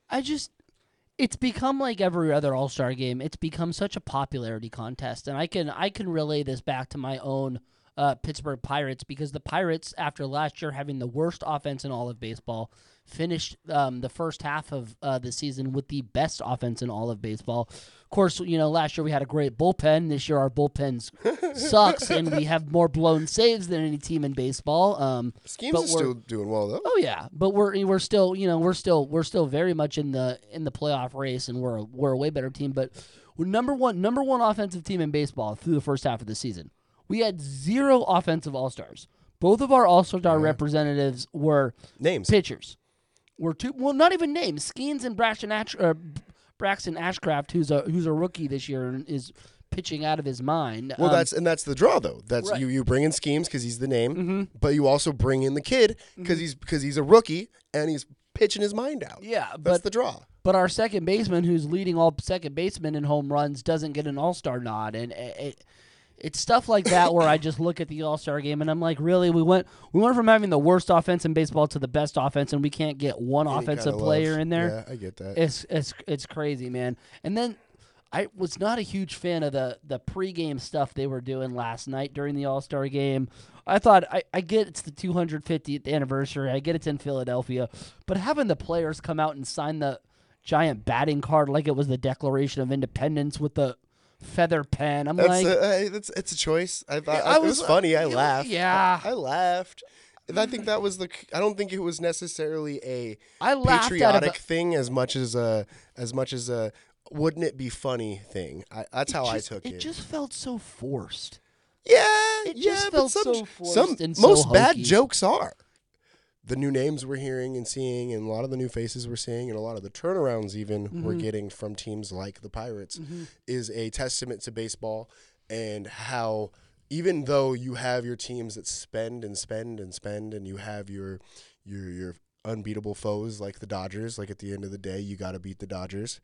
[SPEAKER 1] It's become like every other All-Star Game. It's become such a popularity contest, and I can relay this back to my own Pittsburgh Pirates, because the Pirates, after last year having the worst offense in all of baseball, finished the first half of the season with the best offense in all of baseball. Of course, last year we had a great bullpen. This year our bullpen sucks, and we have more blown saves than any team in baseball.
[SPEAKER 2] Schemes is still doing well though.
[SPEAKER 1] Oh yeah, but we're still we're still very much in the playoff race, and we're a way better team. But we're number one offensive team in baseball through the first half of the season. We had 0 offensive all-stars. Both of our all-star representatives were
[SPEAKER 2] names
[SPEAKER 1] pitchers. Not even names. Skeens and Braxton Ashcraft, who's a rookie this year and is pitching out of his mind.
[SPEAKER 2] Well, that's the draw though. That's right. You bring in Schemes because he's the name, but you also bring in the kid because he's a rookie and he's pitching his mind out.
[SPEAKER 1] Yeah,
[SPEAKER 2] that's the draw.
[SPEAKER 1] But our second baseman, who's leading all second basemen in home runs, doesn't get an all-star nod, and it's stuff like that where I just look at the All-Star Game and I'm like, really? We went from having the worst offense in baseball to the best offense, and we can't get one offensive player in there.
[SPEAKER 2] Yeah, I get that.
[SPEAKER 1] It's crazy, man. And then I was not a huge fan of the pregame stuff they were doing last night during the All-Star Game. I thought, I get it's the 250th anniversary. I get it's in Philadelphia. But having the players come out and sign the giant batting card like it was the Declaration of Independence with the feather pen.
[SPEAKER 2] It's a choice. I thought it was funny. I laughed.
[SPEAKER 1] Yeah,
[SPEAKER 2] I laughed. And I think that was I don't think it was necessarily a
[SPEAKER 1] patriotic
[SPEAKER 2] thing as much as a wouldn't it be funny thing. That's how I took it.
[SPEAKER 1] It just felt so forced.
[SPEAKER 2] Yeah,
[SPEAKER 1] it just felt so forced and
[SPEAKER 2] most
[SPEAKER 1] so
[SPEAKER 2] bad
[SPEAKER 1] hokey.
[SPEAKER 2] jokes are. The new names we're hearing and seeing, and a lot of the new faces we're seeing, and a lot of the turnarounds even we're getting from teams like the Pirates is a testament to baseball and how even though you have your teams that spend and spend and spend, and you have your unbeatable foes like the Dodgers, like at the end of the day, you got to beat the Dodgers.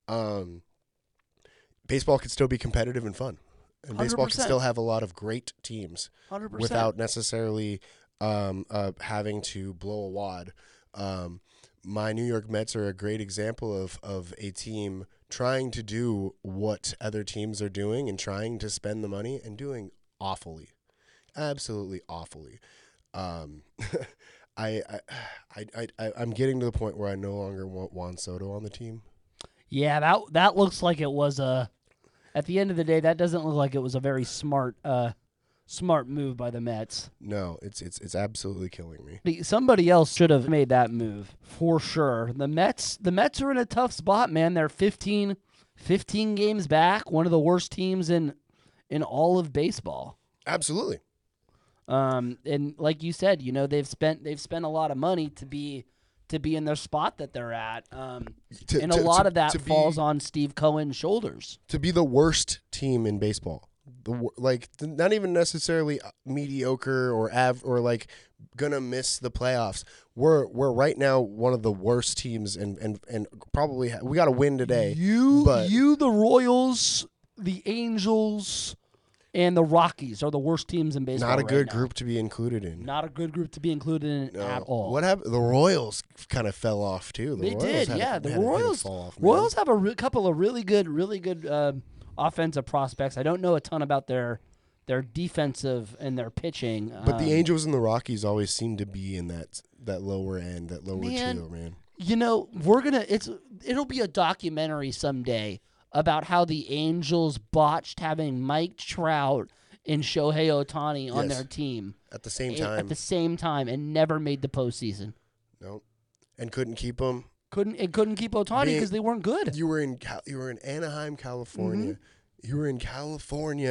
[SPEAKER 2] Baseball can still be competitive and fun, and baseball
[SPEAKER 1] 100%.
[SPEAKER 2] can still have a lot of great teams
[SPEAKER 1] 100%.
[SPEAKER 2] without necessarily having to blow a wad. My New York Mets are a great example of a team trying to do what other teams are doing and trying to spend the money and doing awfully, absolutely awfully. I'm getting to the point where I no longer want Juan Soto on the team.
[SPEAKER 1] Yeah, that looks like it was at the end of the day, that doesn't look like it was a very smart move by the Mets.
[SPEAKER 2] No, it's absolutely killing me.
[SPEAKER 1] Somebody else should have made that move for sure. The Mets are in a tough spot, man. They're 15 games back, one of the worst teams in all of baseball.
[SPEAKER 2] Absolutely.
[SPEAKER 1] And like you said, they've spent a lot of money to be in their spot that they're at. And a lot of that falls on Steve Cohen's shoulders.
[SPEAKER 2] To be the worst team in baseball. Not even necessarily mediocre or like gonna miss the playoffs. We're right now one of the worst teams and probably we got to win today.
[SPEAKER 1] The Royals, the Angels, and the Rockies are the worst teams in baseball.
[SPEAKER 2] Not a good
[SPEAKER 1] now.
[SPEAKER 2] group to be included in.
[SPEAKER 1] Not a good group to be included in at all.
[SPEAKER 2] What happened? The Royals kind of fell off too.
[SPEAKER 1] They did. The Royals.
[SPEAKER 2] Royals
[SPEAKER 1] have a couple of really good offensive prospects. I don't know a ton about their defensive and their pitching.
[SPEAKER 2] But the Angels and the Rockies always seem to be in that lower end, that lower tier, man.
[SPEAKER 1] It'll be a documentary someday about how the Angels botched having Mike Trout and Shohei Ohtani on their team
[SPEAKER 2] at the same time.
[SPEAKER 1] At the same time, and never made the postseason.
[SPEAKER 2] Nope, and couldn't keep them.
[SPEAKER 1] Couldn't keep Ohtani because they weren't good.
[SPEAKER 2] You were in Anaheim, California. You were in California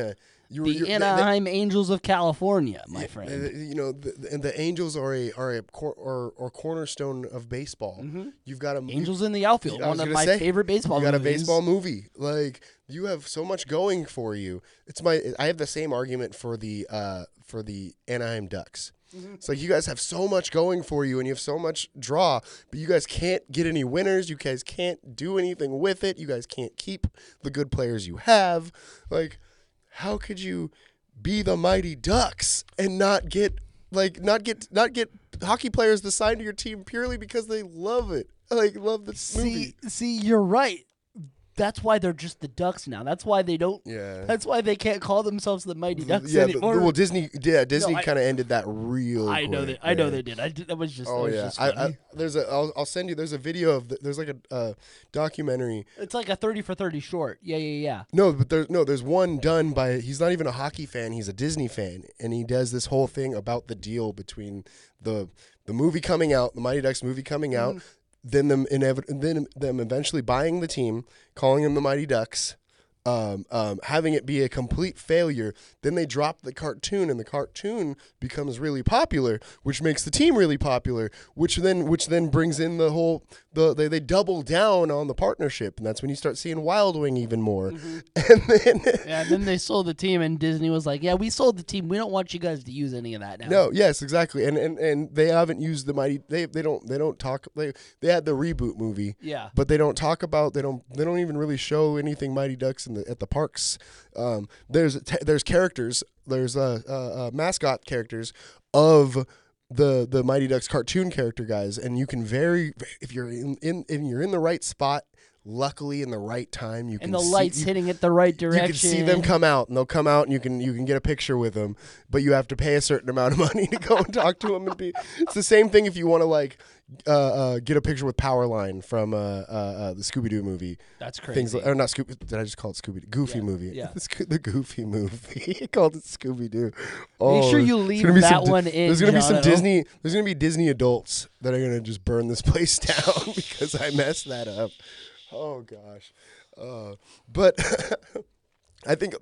[SPEAKER 1] The Anaheim Angels of California, my friend.
[SPEAKER 2] And the Angels are a cornerstone of baseball. You've got
[SPEAKER 1] Angels in the Outfield,
[SPEAKER 2] I was
[SPEAKER 1] one of
[SPEAKER 2] gonna
[SPEAKER 1] my
[SPEAKER 2] say,
[SPEAKER 1] favorite baseball
[SPEAKER 2] You got
[SPEAKER 1] movies.
[SPEAKER 2] a baseball movie. Like, you have so much going for you. I have the same argument for the Anaheim Ducks. It's like, you guys have so much going for you and you have so much draw, but you guys can't get any winners. You guys can't do anything with it. You guys can't keep the good players you have. Like, how could you be the Mighty Ducks and not get hockey players to sign to your team purely because they love it? Like, love this movie.
[SPEAKER 1] See, you're right. That's why they're just the Ducks now. That's why they don't.
[SPEAKER 2] Yeah.
[SPEAKER 1] That's why they can't call themselves the Mighty Ducks
[SPEAKER 2] Yeah,
[SPEAKER 1] anymore.
[SPEAKER 2] well, Disney kind of ended that real.
[SPEAKER 1] I know
[SPEAKER 2] quick.
[SPEAKER 1] that. I know they did. That was just.
[SPEAKER 2] Oh
[SPEAKER 1] that was
[SPEAKER 2] yeah,
[SPEAKER 1] just funny.
[SPEAKER 2] I'll send you. There's a video of there's like a documentary.
[SPEAKER 1] It's like a 30 for 30 short. Yeah.
[SPEAKER 2] No, but there's one done by. He's not even a hockey fan. He's a Disney fan, and he does this whole thing about the deal between the movie coming out, the Mighty Ducks movie coming out. Then them eventually buying the team, calling them the Mighty Ducks, having it be a complete failure. Then they drop the cartoon, and the cartoon becomes really popular, which makes the team really popular, which then brings in the whole they double down on the partnership, and that's when you start seeing Wild Wing even more.
[SPEAKER 1] And then they sold the team, and Disney was like, "Yeah, we sold the team. We don't want you guys to use any of that now."
[SPEAKER 2] No, yes, exactly, and they haven't used the Mighty. They don't talk. They had the reboot movie.
[SPEAKER 1] Yeah.
[SPEAKER 2] But they don't talk about. They don't even really show anything Mighty Ducks at the parks. There's characters. There's mascot characters of the Mighty Ducks cartoon character guys, and you can if you're in the right spot. Luckily, in the right time, you can
[SPEAKER 1] and the
[SPEAKER 2] see,
[SPEAKER 1] lights hitting it the right direction.
[SPEAKER 2] You can see them come out, and they'll come out, and you can get a picture with them. But you have to pay a certain amount of money to go and talk to them. It's the same thing if you want to get a picture with Powerline from the Scooby Doo movie.
[SPEAKER 1] That's crazy.
[SPEAKER 2] Or not Scooby. Did I just call it Scooby? Goofy movie.
[SPEAKER 1] Yeah.
[SPEAKER 2] The Goofy movie. I called it Scooby Doo.
[SPEAKER 1] Make sure you leave that one in.
[SPEAKER 2] There's gonna be some
[SPEAKER 1] Jono.
[SPEAKER 2] Disney. There's gonna be Disney adults that are gonna just burn this place down because I messed that up. Oh gosh, but I think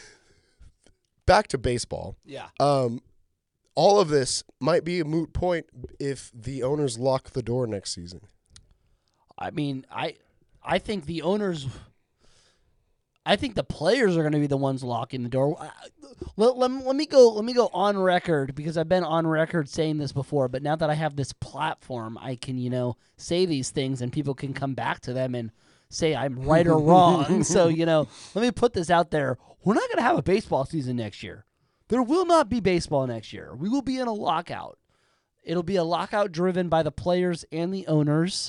[SPEAKER 2] back to baseball.
[SPEAKER 1] Yeah.
[SPEAKER 2] All of this might be a moot point if the owners lock the door next season.
[SPEAKER 1] I mean, I think the owners. I think the players are going to be the ones locking the door. Let me go on record, because I've been on record saying this before, but now that I have this platform, I can, say these things and people can come back to them and say I'm right or wrong. So, let me put this out there. We're not going to have a baseball season next year. There will not be baseball next year. We will be in a lockout. It'll be a lockout driven by the players and the owners.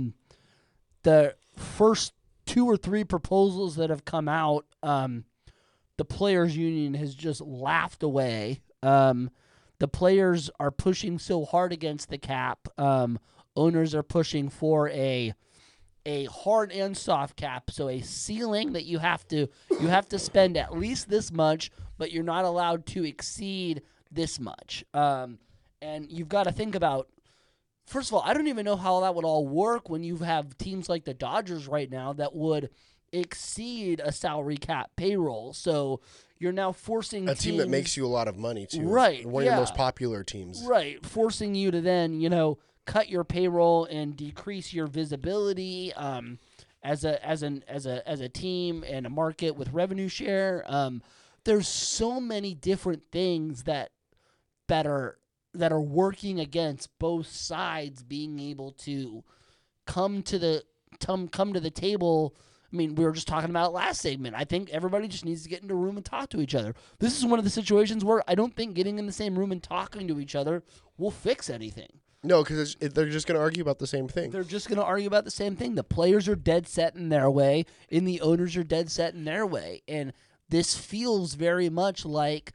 [SPEAKER 1] The first 2 or 3 proposals that have come out, the players union has just laughed away. The players are pushing so hard against the cap. Owners are pushing for a hard and soft cap, so a ceiling that you have to spend at least this much, but you're not allowed to exceed this much. And you've got to think about, first of all, I don't even know how that would all work when you have teams like the Dodgers right now that would exceed a salary cap payroll. So you're now forcing
[SPEAKER 2] a team that makes you a lot of money too.
[SPEAKER 1] Right.
[SPEAKER 2] One of your most popular teams.
[SPEAKER 1] Right. Forcing you to then, cut your payroll and decrease your visibility as a team and a market with revenue share. There's so many different things that are working against both sides being able to come to the table. I mean, we were just talking about it last segment. I think everybody just needs to get into a room and talk to each other. This is one of the situations where I don't think getting in the same room and talking to each other will fix anything.
[SPEAKER 2] No, because they're just going to argue about the same thing.
[SPEAKER 1] They're just going to argue about the same thing. The players are dead set in their way, and the owners are dead set in their way. And this feels very much like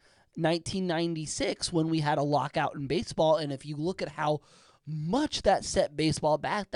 [SPEAKER 1] 1996 when we had a lockout in baseball. And if you look at how much that set baseball back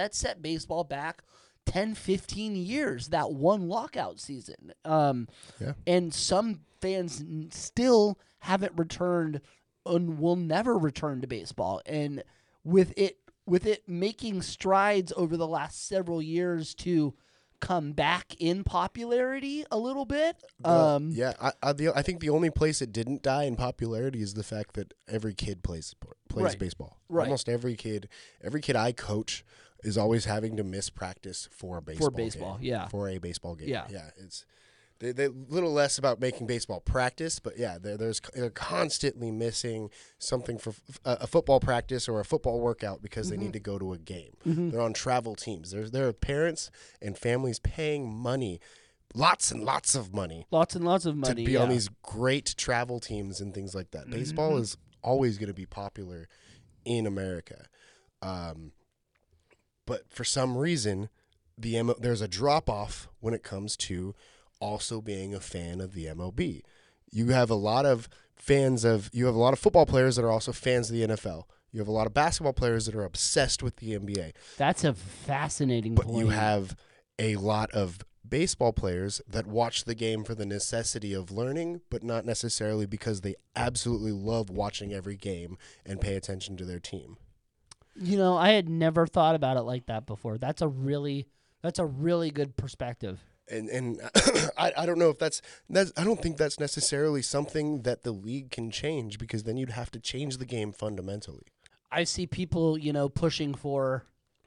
[SPEAKER 1] 10, 15 years, that one lockout season. And some fans still haven't returned and will never return to baseball. And with it making strides over the last several years to come back in popularity a little bit.
[SPEAKER 2] Yeah, I think the only place it didn't die in popularity is the fact that every kid plays
[SPEAKER 1] Right.
[SPEAKER 2] baseball.
[SPEAKER 1] Right.
[SPEAKER 2] Almost every kid I coach is always having to miss practice for a baseball game.
[SPEAKER 1] yeah.
[SPEAKER 2] For a baseball game.
[SPEAKER 1] Yeah.
[SPEAKER 2] Yeah, it's they little less about making baseball practice, but yeah, they're constantly missing something for a football practice or a football workout because they need to go to a game. They're on travel teams. There are parents and families paying money, lots and lots of money,
[SPEAKER 1] Lots and lots of money.
[SPEAKER 2] to be on these great travel teams and things like that. Baseball is always going to be popular in America, but for some reason, there's a drop off when it comes to also being a fan of the MLB. You have a lot of football players that are also fans of the NFL. You have a lot of basketball players that are obsessed with the NBA.
[SPEAKER 1] That's a fascinating
[SPEAKER 2] But
[SPEAKER 1] point.
[SPEAKER 2] you have a lot of baseball players that watch the game for the necessity of learning, but not necessarily because they absolutely love watching every game and pay attention to their team.
[SPEAKER 1] I had never thought about it like that before. That's a really good perspective.
[SPEAKER 2] And I don't know if that's I don't think that's necessarily something that the league can change, because then you'd have to change the game fundamentally.
[SPEAKER 1] I see people, pushing for,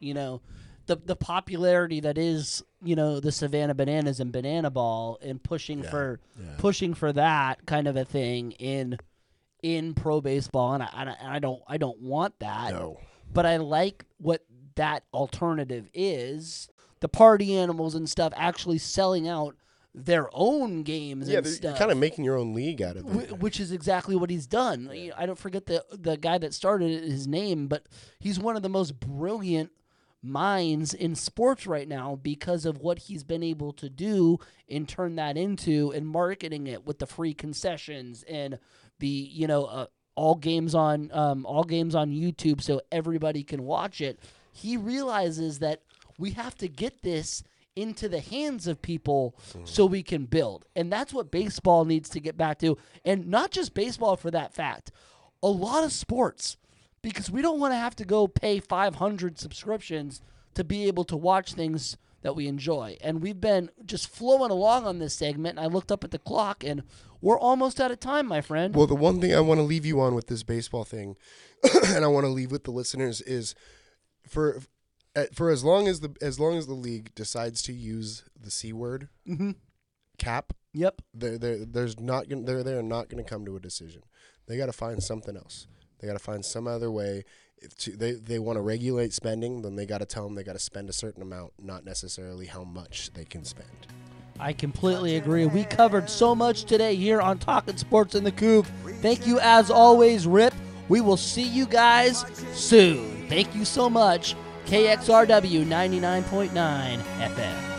[SPEAKER 1] the popularity that is, the Savannah Bananas and Banana Ball, and pushing for that kind of a thing in pro baseball, and I don't want that.
[SPEAKER 2] No.
[SPEAKER 1] But I like what that alternative is. The party animals and stuff actually selling out their own games and stuff.
[SPEAKER 2] You're kind of making your own league out of it.
[SPEAKER 1] Which is exactly what he's done. I don't forget the guy that started his name, but he's one of the most brilliant minds in sports right now because of what he's been able to do and turn that into and marketing it with the free concessions and the all games on YouTube so everybody can watch it. He realizes that we have to get this into the hands of people so we can build. And that's what baseball needs to get back to. And not just baseball for that fact. A lot of sports. Because we don't want to have to go pay 500 subscriptions to be able to watch things that we enjoy. And we've been just flowing along on this segment. And I looked up at the clock and we're almost out of time, my friend.
[SPEAKER 2] Well, the one thing I want to leave you on with this baseball thing, and I want to leave with the listeners, is for as long as the league decides to use the C word, cap.
[SPEAKER 1] Yep.
[SPEAKER 2] They're not going to come to a decision. They got to find something else. They got to find some other way. They want to regulate spending, then they got to tell them they got to spend a certain amount, not necessarily how much they can spend.
[SPEAKER 1] I completely agree. We covered so much today here on Talking Sports in the Coop. Thank you as always, Rip. We will see you guys soon. Thank you so much. KXRW 99.9 FM.